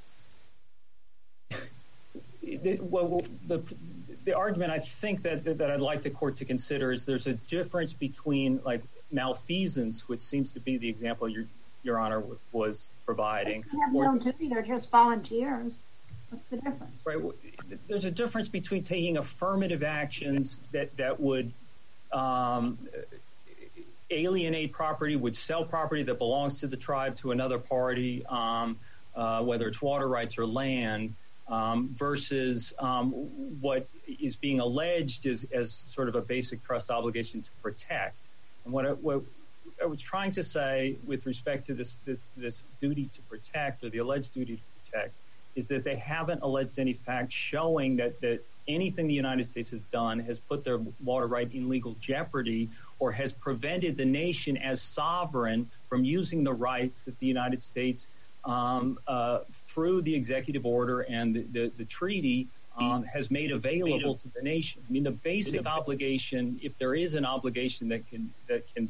Well, the argument I think that I'd like the court to consider is there's a difference between like malfeasance, which seems to be the example Your Honor was providing.
They have no duty; they're just volunteers. What's the difference?
Right. There's a difference between taking affirmative actions that would alienate property, would sell property that belongs to the tribe to another party, whether it's water rights or land, versus what is being alleged as sort of a basic trust obligation to protect. And what I was trying to say with respect to this duty to protect, or the alleged duty to protect, is that they haven't alleged any facts showing that anything the United States has done has put their water right in legal jeopardy or has prevented the nation as sovereign from using the rights that the United States, through the executive order and the treaty, has made available to the nation. I mean, the basic obligation, if there is an obligation that can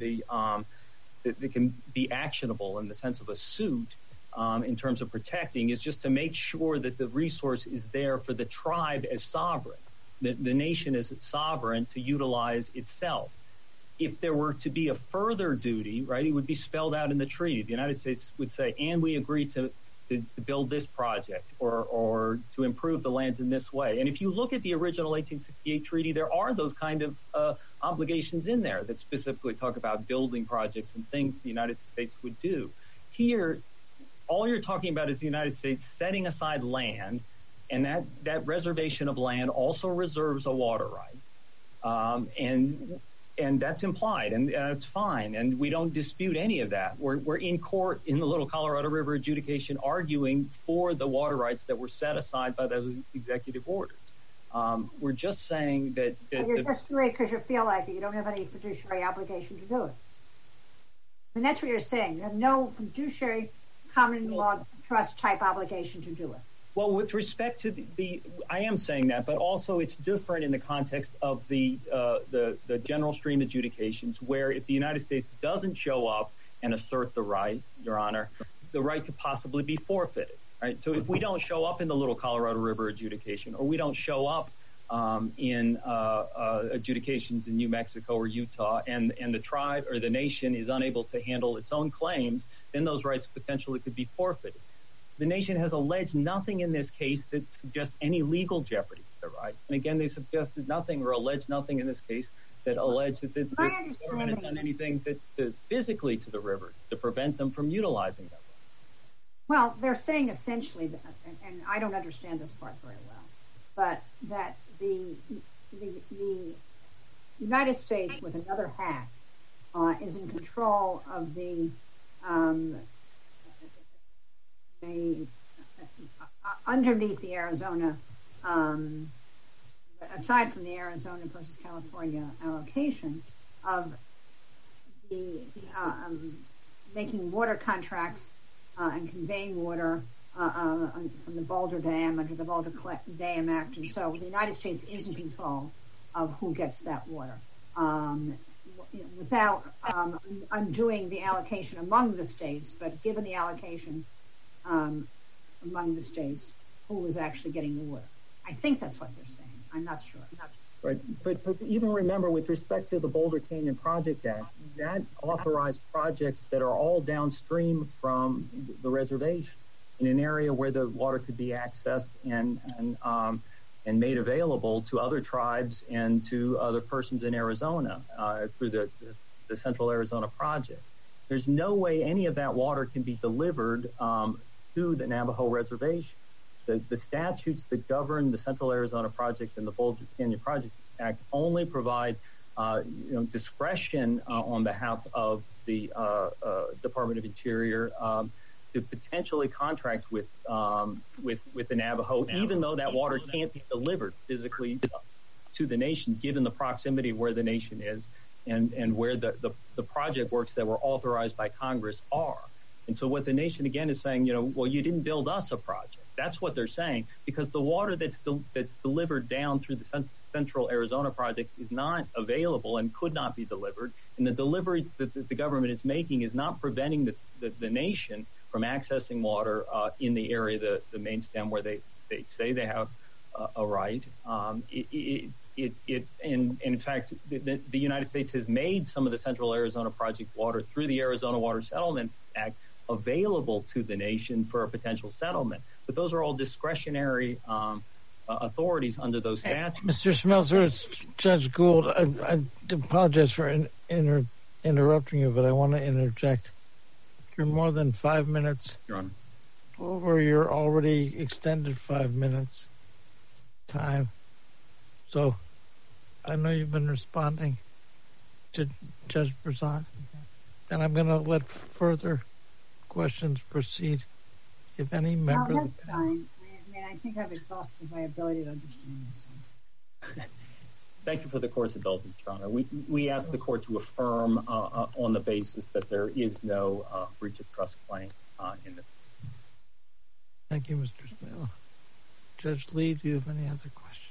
be actionable in the sense of a suit, in terms of protecting, is just to make sure that the resource is there for the tribe as sovereign, the nation as sovereign to utilize itself. If there were to be a further duty, right, it would be spelled out in the treaty. The United States would say, and we agree to build this project or to improve the lands in this way. And if you look at the original 1868 treaty, there are those kind of obligations in there that specifically talk about building projects and things the United States would do. Here, all you're talking about is the United States setting aside land, and that reservation of land also reserves a water right. And that's implied, and it's fine, and we don't dispute any of that. We're in court in the Little Colorado River adjudication arguing for the water rights that were set aside by those executive orders. We're just saying that...
You're just doing it because you feel like it. You don't have any fiduciary obligation to do it. And that's what you're saying. You have no fiduciary common law trust type obligation to do it.
Well, with respect to I am saying that, but also it's different in the context of the general stream adjudications, where if the United States doesn't show up and assert the right, Your Honor, the right could possibly be forfeited. Right. So if we don't show up in the Little Colorado River adjudication, or we don't show up in adjudications in New Mexico or Utah, and the tribe or the nation is unable to handle its own claims, then those rights potentially could be forfeited. The nation has alleged nothing in this case that suggests any legal jeopardy to their rights. And again, they suggested nothing or alleged nothing in this case that alleged that the government has done anything physically to the river to prevent them from utilizing them.
Well, they're saying essentially, that, and I don't understand this part very well, but that the United States, with another hat, is in control of underneath the Arizona, aside from the Arizona versus California allocation of the making water contracts and conveying water from the Boulder Dam under the Boulder Dam Act, and so the United States is in control of who gets that water, without undoing the allocation among the states, but given the allocation among the states, who was actually getting the water. I think that's what they're saying. I'm not sure.
Right, but even remember, with respect to the Boulder Canyon Project Act, that authorized projects that are all downstream from the reservation in an area where the water could be accessed and made available to other tribes and to other persons in Arizona through the Central Arizona Project. There's no way any of that water can be delivered to the Navajo Reservation. The statutes that govern the Central Arizona Project and the Boulder Canyon Project Act only provide discretion on behalf of the Department of Interior to potentially contract with the Navajo, even though that water can't be delivered physically to the nation, given the proximity where the nation is and where the project works that were authorized by Congress are. And so what the nation, again, is saying, well, you didn't build us a project. That's what they're saying, because the water that's delivered down through the Central Arizona Project is not available and could not be delivered. And the deliveries that the government is making is not preventing the nation from accessing water in the area, the main stem where they say they have a right. It in fact, the United States has made some of the Central Arizona Project water through the Arizona Water Settlement Act available to the nation for a potential settlement. But those are all discretionary authorities under those statutes.
Mr. Smeltzer, it's Judge Gould. I apologize for interrupting you, but I want to interject. You're more than 5 minutes over your already extended 5 minutes time. So I know you've been responding to Judge Berzon, and I'm going to let further questions proceed. If any member...
No, that's fine. I mean, I think I've exhausted my ability to understand this.
Thank you for the court's indulgence, Your Honor. We ask the court to affirm on the basis that there is no breach of trust claim in this.
Thank you, Mr. Smith. Judge Lee, do you have any other questions?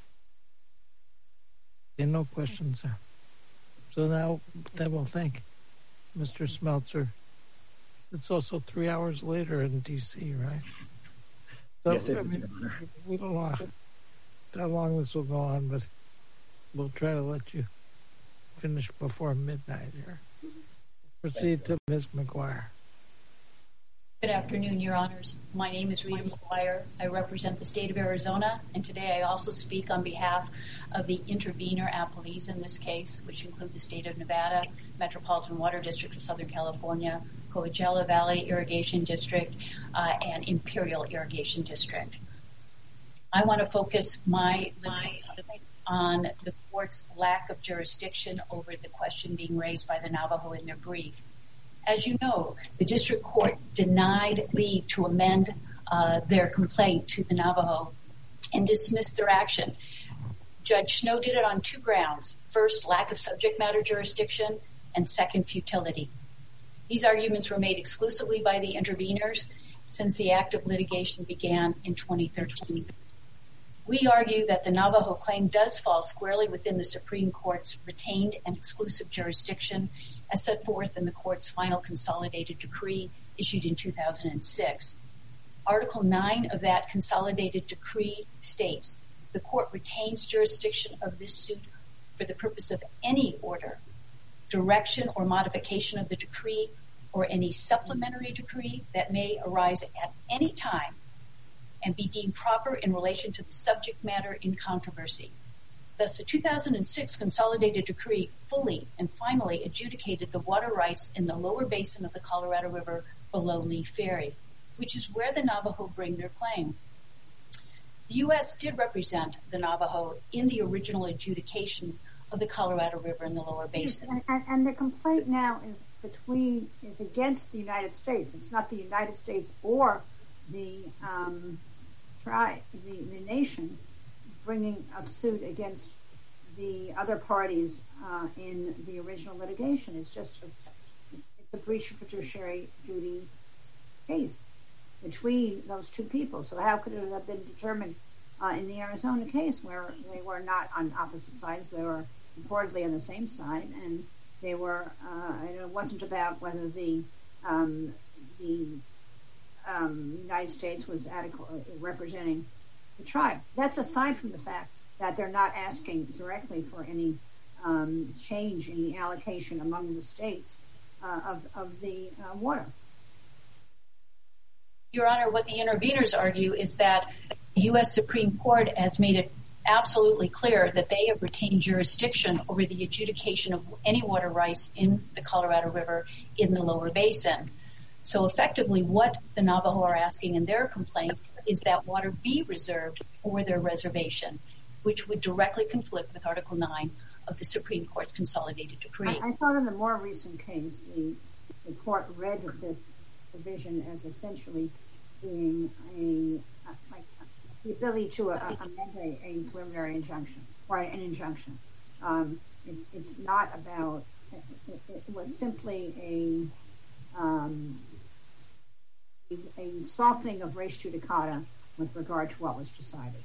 No questions, sir. So now then we'll thank Mr. Smeltzer. It's also 3 hours later in D.C., right? So,
yes, it is, Your Honor.
We don't know how long this will go on, but we'll try to let you finish before midnight here. Proceed to Ms. McGuire.
Good afternoon, Your Honors. My name is Rita McGuire. I represent the state of Arizona, and today I also speak on behalf of the intervener appellees in this case, which include the state of Nevada, Metropolitan Water District of Southern California, Coachella Valley Irrigation District, and Imperial Irrigation District. I want to focus my limit on the court's lack of jurisdiction over the question being raised by the Navajo in their brief. As you know, the district court denied leave to amend their complaint to the Navajo and dismissed their action. Judge Snow did it on 2 grounds. First, lack of subject matter jurisdiction, and second, futility. These arguments were made exclusively by the interveners since the active litigation began in 2013. We argue that the Navajo claim does fall squarely within the Supreme Court's retained and exclusive jurisdiction as set forth in the court's final consolidated decree issued in 2006. Article 9 of that consolidated decree states, the court retains jurisdiction of this suit for the purpose of any order, direction, or modification of the decree or any supplementary decree that may arise at any time and be deemed proper in relation to the subject matter in controversy. Thus, the 2006 Consolidated Decree fully and finally adjudicated the water rights in the lower basin of the Colorado River below Lee Ferry, which is where the Navajo bring their claim. The U.S. did represent the Navajo in the original adjudication of the Colorado River in the lower basin.
And the complaint now is against the United States. It's not the United States or the nation bringing a suit against the other parties in the original litigation. It's just a breach of fiduciary duty case between those 2 people. So how could it have been determined in the Arizona case where they were not on opposite sides? They were reportedly on the same side, and they were. It wasn't about whether the United States was adequately representing the tribe. That's aside from the fact that they're not asking directly for any change in the allocation among the states of the water.
Your Honor, what the interveners argue is that the U.S. Supreme Court has made it absolutely clear that they have retained jurisdiction over the adjudication of any water rights in the Colorado River in the lower basin. So effectively, what the Navajo are asking in their complaint is that water be reserved for their reservation, which would directly conflict with Article 9 of the Supreme Court's Consolidated Decree.
I thought in the more recent case, the court read this provision as essentially being the ability to amend a preliminary injunction or an injunction. It's not about. It was simply a softening of res judicata with regard to what was decided.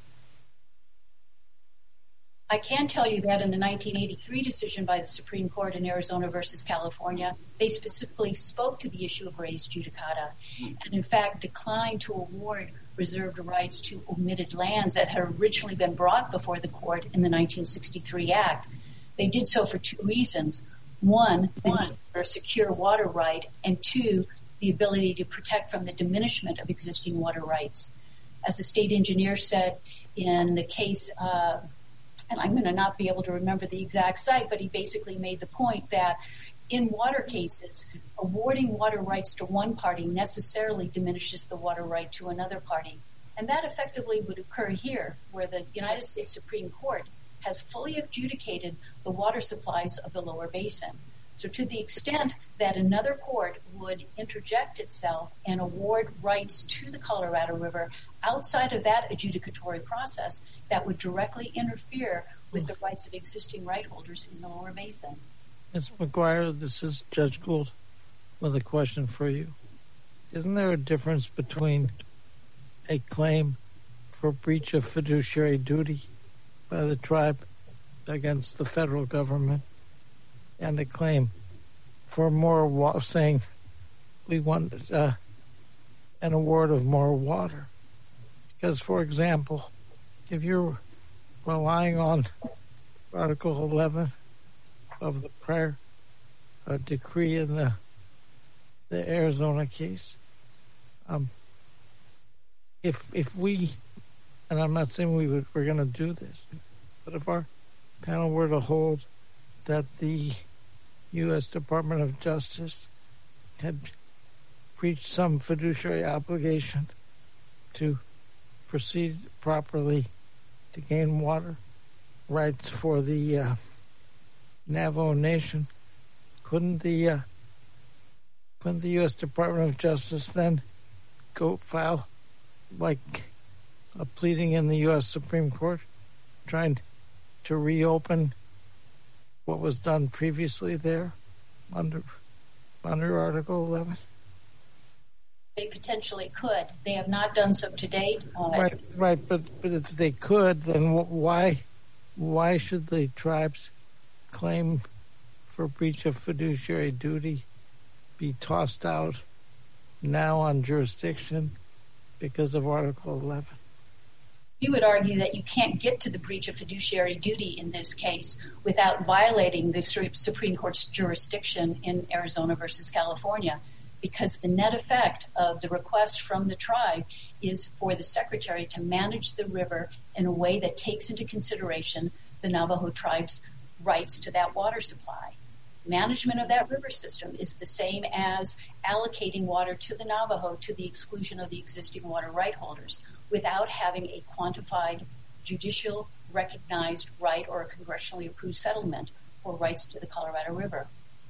I can tell you that in the 1983 decision by the Supreme Court in Arizona versus California, they specifically spoke to the issue of res judicata and, in fact, declined to award reserved rights to omitted lands that had originally been brought before the court in the 1963 Act. They did so for two reasons. One, the need for a secure water right, and two, the ability to protect from the diminishment of existing water rights. As the state engineer said in the case, and I'm going to not be able to remember the exact site, but he basically made the point that in water cases, awarding water rights to one party necessarily diminishes the water right to another party. And that effectively would occur here, where the United States Supreme Court has fully adjudicated the water supplies of the lower basin. So to the extent that another court would interject itself and award rights to the Colorado River outside of that adjudicatory process, that would directly interfere with the rights of existing right holders in the lower basin.
Ms. McGuire, this is Judge Gould with a question for you. Isn't there a difference between a claim for breach of fiduciary duty by the tribe against the federal government and a claim for more saying we want an award of more water? Because, for example, if you're relying on Article 11 of the prior decree in the Arizona case, if we, and I'm not saying we're going to do this, but if our panel were to hold that the U.S. Department of Justice had breached some fiduciary obligation to proceed properly to gain water rights for the Navajo Nation, couldn't the U.S. Department of Justice then go file like a pleading in the U.S. Supreme Court trying to reopen what was done previously there under Article 11?
They potentially could. They have not done so to date.
Right. But if they could, then why should the tribes claim for breach of fiduciary duty be tossed out now on jurisdiction because of Article 11?
We would argue that you can't get to the breach of fiduciary duty in this case without violating the Supreme Court's jurisdiction in Arizona versus California, because the net effect of the request from the tribe is for the Secretary to manage the river in a way that takes into consideration the Navajo tribe's rights to that water supply. Management of that river system is the same as allocating water to the Navajo to the exclusion of the existing water right holders without having a quantified, judicial recognized right or a congressionally approved settlement for rights to the Colorado River.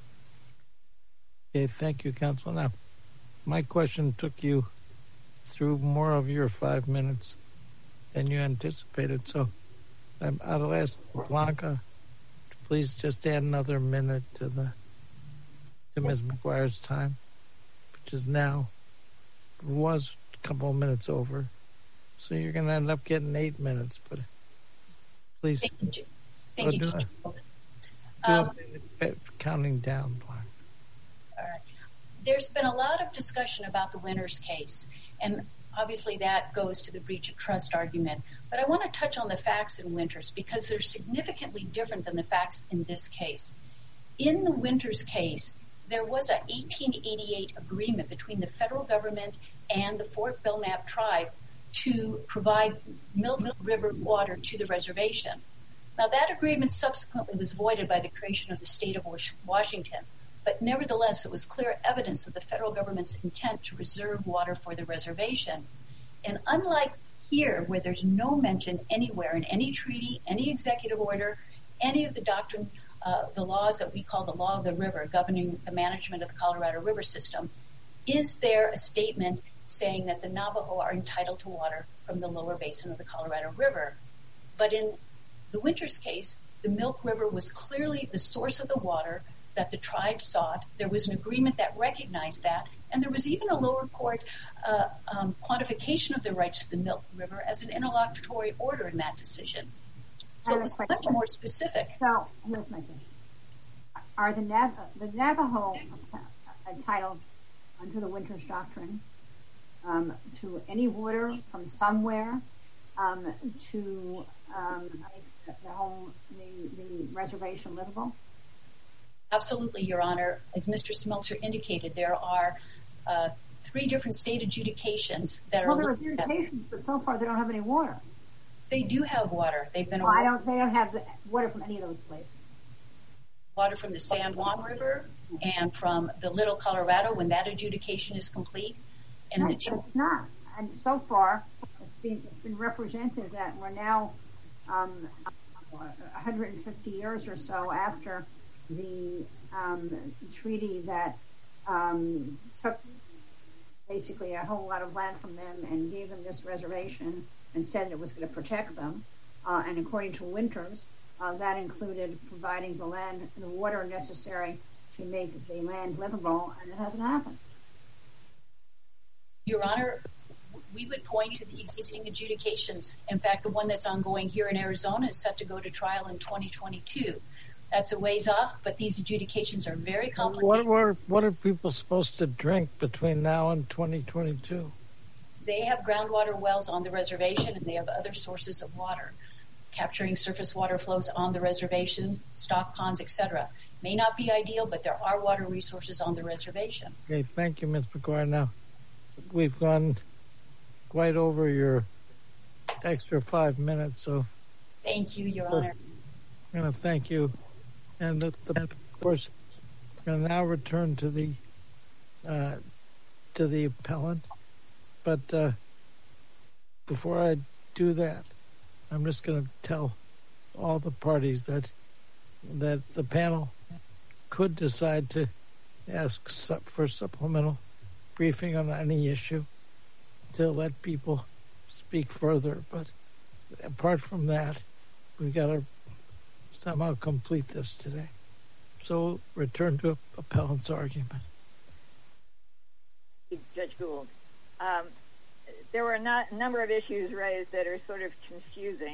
Okay, thank you, Counsel. Now, my question took you through more of your 5 minutes than you anticipated, so I'll ask Blanca to please just add another minute to Ms. McGuire's time, which is now, was a couple of minutes over, so you're going to end up getting 8 minutes, but please.
Thank you.
Counting down, Blanca.
All right. There's been a lot of discussion about the Winters case, and obviously that goes to the breach of trust argument. But I want to touch on the facts in Winters because they're significantly different than the facts in this case. In the Winters case, there was a 1888 agreement between the federal government and the Fort Belknap tribe to provide Milk River water to the reservation. Now, that agreement subsequently was voided by the creation of the state of Washington. But nevertheless, it was clear evidence of the federal government's intent to reserve water for the reservation. And unlike here, where there's no mention anywhere in any treaty, any executive order, any of the doctrine, the laws that we call the law of the river governing the management of the Colorado River system, is there a statement saying that the Navajo are entitled to water from the lower basin of the Colorado River? But in the Winters case, the Milk River was clearly the source of the water that the tribe sought. There was an agreement that recognized that, and there was even a lower court quantification of the rights to the Milk River as an interlocutory order in that decision. So it was much more specific.
So here's my question. Are the Navajo entitled under the Winters doctrine to any water from somewhere to the reservation livable?
Absolutely, Your Honor. As Mr. Smeltzer indicated, there are 3 different state adjudications that are.
Well, there are adjudications, but so far they don't have any water.
They do have water. They've been.
They don't have the water from any of those places.
Water from the San Juan River and from the Little Colorado when that adjudication is complete. And
right, it's not. And so far, it's been represented that we're now 150 years or so after the treaty that took basically a whole lot of land from them and gave them this reservation and said it was going to protect them. And according to Winters, that included providing the land and the water necessary to make the land livable, and it hasn't happened.
Your Honor, we would point to the existing adjudications. In fact, the one that's ongoing here in Arizona is set to go to trial in 2022. That's a ways off, but these adjudications are very complicated.
What are people supposed to drink between now and 2022?
They have groundwater wells on the reservation, and they have other sources of water, capturing surface water flows on the reservation, stock ponds, etc. May not be ideal, but there are water resources on the reservation. Okay,
thank you, Ms. McGuire. Now, we've gone quite over your extra 5 minutes, so...
Thank you, Your Honor.
I'm going to thank you. And, of course, I'm going to now return to the appellant. But before I do that, I'm just going to tell all the parties that the panel could decide to ask for supplemental briefing on any issue to let people speak further. But apart from that, we've got to somehow complete this today. So return to appellant's argument.
Judge Gould. There were a number of issues raised that are sort of confusing.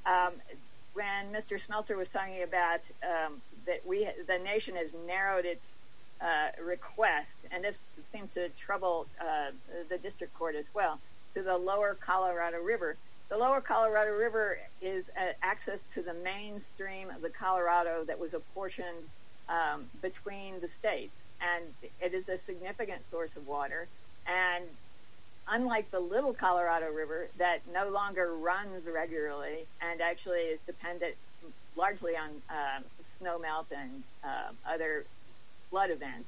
When Mr. Smeltzer was talking about that the nation has narrowed its request, and this seems to trouble the district court as well, to the lower Colorado River. The lower Colorado River is access to the main stream of the Colorado that was apportioned between the states, and it is a significant source of water. And unlike the Little Colorado River that no longer runs regularly and actually is dependent largely on snowmelt and other flood events.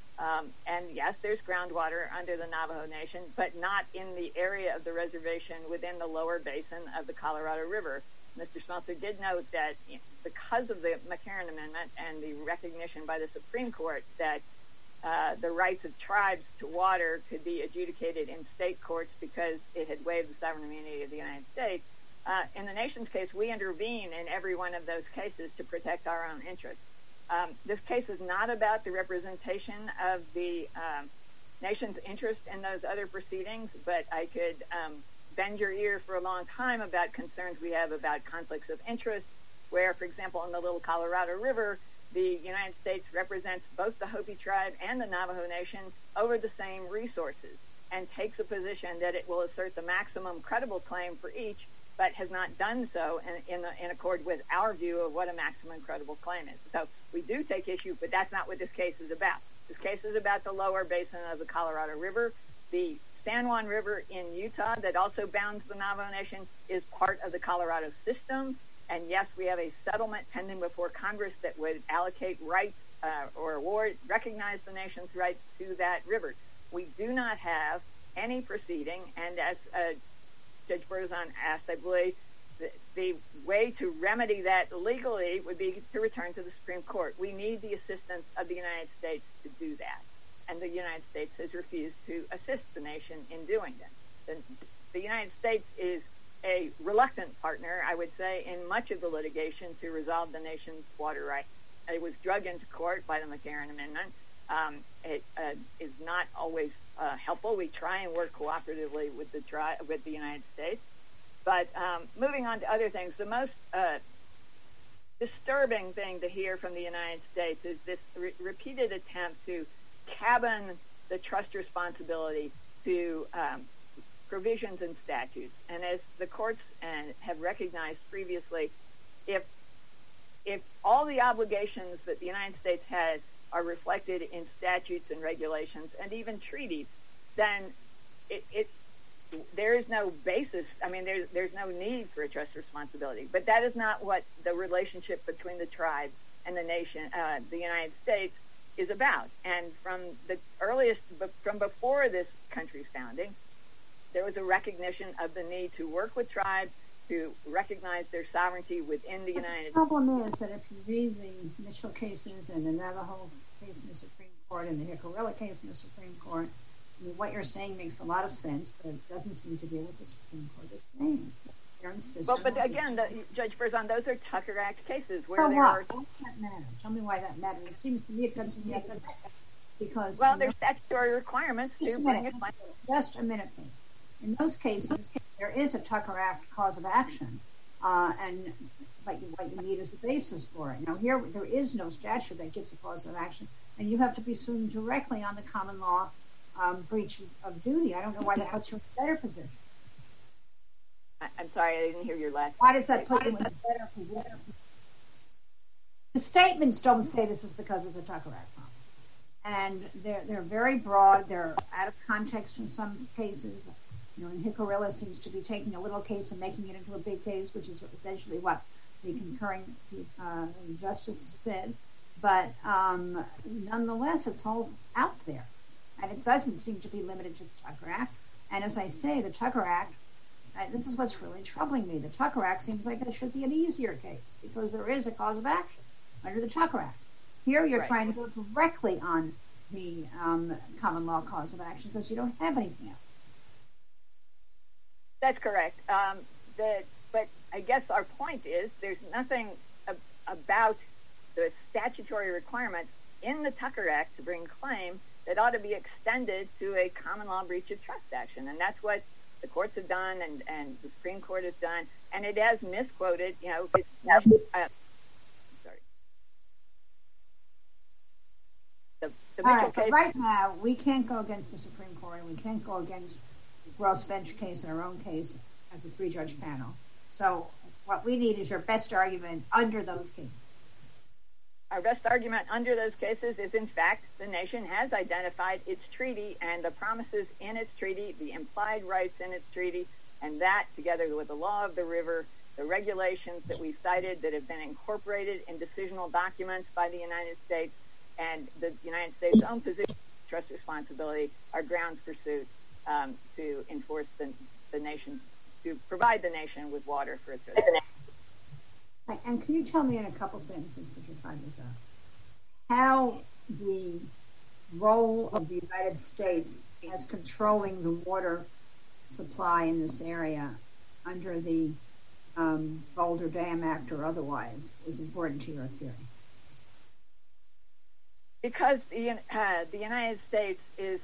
And yes, there's groundwater under the Navajo Nation, but not in the area of the reservation within the lower basin of the Colorado River. Mr. Smeltzer did note that because of the McCarran Amendment and the recognition by the Supreme Court that the rights of tribes to water could be adjudicated in state courts because it had waived the sovereign immunity of the United States. In the nation's case, we intervene in every one of those cases to protect our own interests. This case is not about the representation of the nation's interest in those other proceedings, but I could bend your ear for a long time about concerns we have about conflicts of interest, where, for example, in the Little Colorado River, the United States represents both the Hopi tribe and the Navajo Nation over the same resources and takes a position that it will assert the maximum credible claim for each, but has not done so in accord with our view of what a maximum credible claim is. So we do take issue, but that's not what this case is about. This case is about the lower basin of the Colorado River. The San Juan River in Utah that also bounds the Navajo Nation is part of the Colorado system. And yes, we have a settlement pending before Congress that would allocate rights or recognize the nation's rights to that river. We do not have any proceeding, and as Judge Berzon asked, I believe, the way to remedy that legally would be to return to the Supreme Court. We need the assistance of the United States to do that, and the United States has refused to assist the nation in doing that. The United States is a reluctant partner, I would say, in much of the litigation to resolve the nation's water rights. It was drug into court by the McCarran Amendment. It is not always helpful. We try and work cooperatively with the United States. But moving on to other things, the most disturbing thing to hear from the United States is this repeated attempt to cabin the trust responsibility to provisions and statutes. And as the courts have recognized previously, if all the obligations that the United States has are reflected in statutes and regulations and even treaties, then there is no basis. I mean, there's no need for a trust responsibility. But that is not what the relationship between the tribe and the nation, the United States, is about. And from before this country's founding, there was a recognition of the need to work with tribes to recognize their sovereignty within the United States.
The problem is that if you read the Mitchell cases and the Navajo case in the Supreme Court and the Hickorilla case in the Supreme Court, I mean, what you're saying makes a lot of sense, but it doesn't seem to be what the Supreme Court is saying.
Well, but again, Judge Berzon, those are Tucker Act cases where
so
there
what?
are...
Why does that matter? Tell me why that matters. It seems to me it doesn't matter because...
Well, there's statutory requirements to bring a claim.
Just a minute, please. In those cases, there is a Tucker Act cause of action, and what you need is the basis for it. Now, here, there is no statute that gives a cause of action, and you have to be sued directly on the common law breach of duty. I don't know why that puts you in a better position.
I'm sorry, I didn't hear your last...
Why does that put you in a better position? The statements don't say this is because it's a Tucker Act problem. And they're very broad. They're out of context in some cases. You know, and Hickorilla seems to be taking a little case and making it into a big case, which is essentially what the concurring justice said. But nonetheless, it's all out there. And it doesn't seem to be limited to the Tucker Act. And as I say, the Tucker Act, this is what's really troubling me. The Tucker Act seems like it should be an easier case because there is a cause of action under the Tucker Act. Here you're trying to go directly on the common law cause of action because you don't have anything else.
That's correct. But I guess our point is there's nothing about the statutory requirements in the Tucker Act to bring claim that ought to be extended to a common law breach of trust action. And that's what the courts have done and the Supreme Court has done. And it has misquoted, you know,
All right, but right now, we can't go against the Supreme Court and we can't go against the Gross Bench case and our own case as a three-judge panel. So what we need is your best argument under those cases.
Our best argument under those cases is, in fact, the nation has identified its treaty and the promises in its treaty, the implied rights in its treaty, and that, together with the law of the river, the regulations that we cited that have been incorporated in decisional documents by the United States, and the United States' own position of trust responsibility are grounds for suit to enforce the nation, to provide the nation with water for its residents.
And can you tell me in a couple sentences, because your time is up, how the role of the United States as controlling the water supply in this area under the Boulder Dam Act or otherwise is important to your theory?
Because the United States is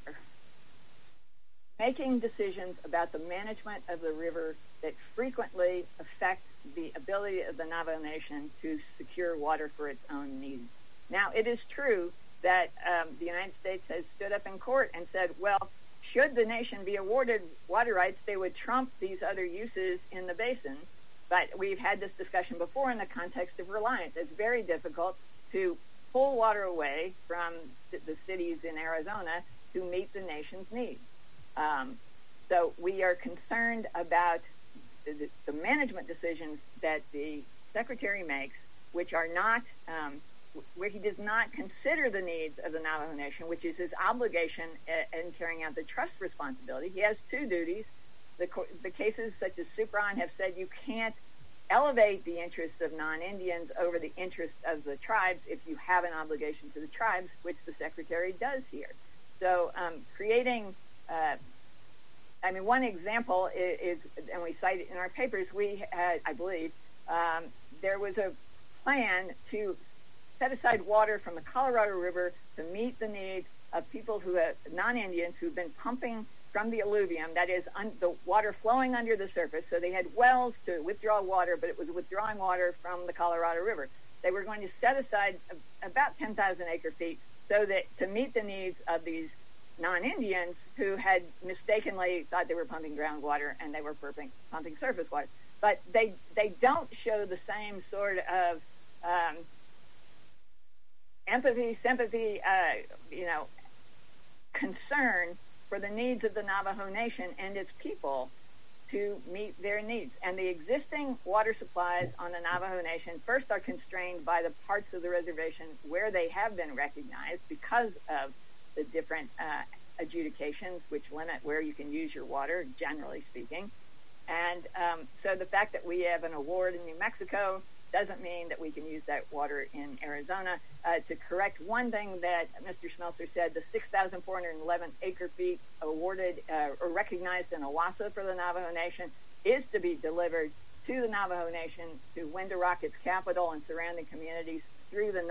making decisions about the management of the river that frequently affect the ability of the Navajo Nation to secure water for its own needs. Now, it is true that the United States has stood up in court and said, well, should the nation be awarded water rights, they would trump these other uses in the basin. But we've had this discussion before in the context of reliance. It's very difficult to pull water away from the cities in Arizona to meet the nation's needs. So we are concerned about the management decisions that the Secretary makes, which are not, where he does not consider the needs of the Navajo Nation, which is his obligation in carrying out the trust responsibility. He has two duties. The cases such as Supron have said you can't elevate the interests of non-Indians over the interests of the tribes if you have an obligation to the tribes, which the Secretary does here. So creating, one example is, and we cite it in our papers, we had, I believe, there was a plan to set aside water from the Colorado River to meet the needs of people who have non-Indians who've been pumping from the alluvium, that is, the water flowing under the surface. So they had wells to withdraw water, but it was withdrawing water from the Colorado River. They were going to set aside about 10,000 acre feet so that to meet the needs of these non-Indians who had mistakenly thought they were pumping groundwater and they were pumping surface water. But they don't show the same sort of empathy, sympathy, concern for the needs of the Navajo Nation and its people to meet their needs. And the existing water supplies on the Navajo Nation first are constrained by the parts of the reservation where they have been recognized because of the different adjudications which limit where you can use your water, generally speaking. And so the fact that we have an award in New Mexico doesn't mean that we can use that water in Arizona. To correct one thing that Mr. Schmelzer said, the 6,411 acre-feet awarded or recognized in Owasso for the Navajo Nation is to be delivered to the Navajo Nation, to Window-Rock, its capital, and surrounding communities through the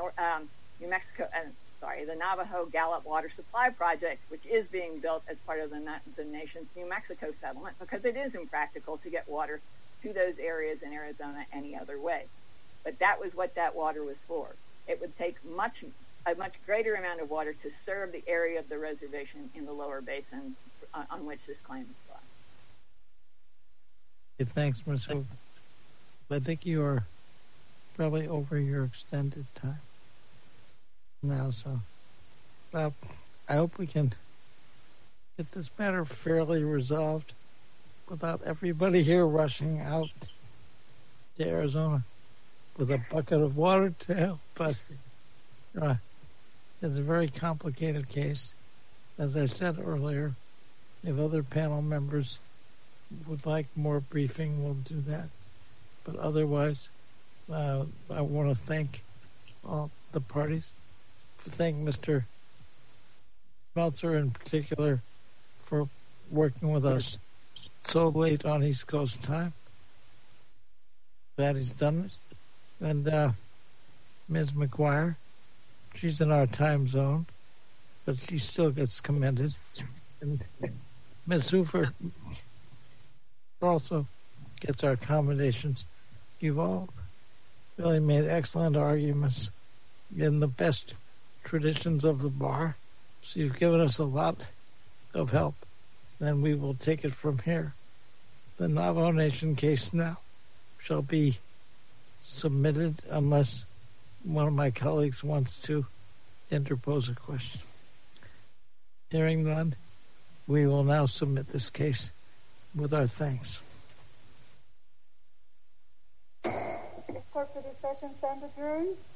the Navajo Gallup Water Supply Project, which is being built as part of the nation's New Mexico settlement, because it is impractical to get water to those areas in Arizona any other way. But that was what that water was for. It would take a much greater amount of water to serve the area of the reservation in the lower basin on which this claim is brought.
Okay, thanks, Ms. Hoover. I think you are probably over your extended time now, so I hope we can get this matter fairly resolved without everybody here rushing out to Arizona with a bucket of water to help. But it's a very complicated case. As I said earlier, if other panel members would like more briefing, we'll do that. But otherwise, I want to thank all the parties. Thank Mr. Schmelzer in particular for working with us so late on East Coast time. Glad he's done it. And Ms. McGuire, she's in our time zone, but she still gets commended. And Ms. Hoover also gets our accommodations. You've all really made excellent arguments in the best traditions of the bar. So you've given us a lot of help. Then we will take it from here. The Navajo Nation case now shall be submitted unless one of my colleagues wants to interpose a question. Hearing none, we will now submit this case with our thanks.
This court for this session stands adjourned.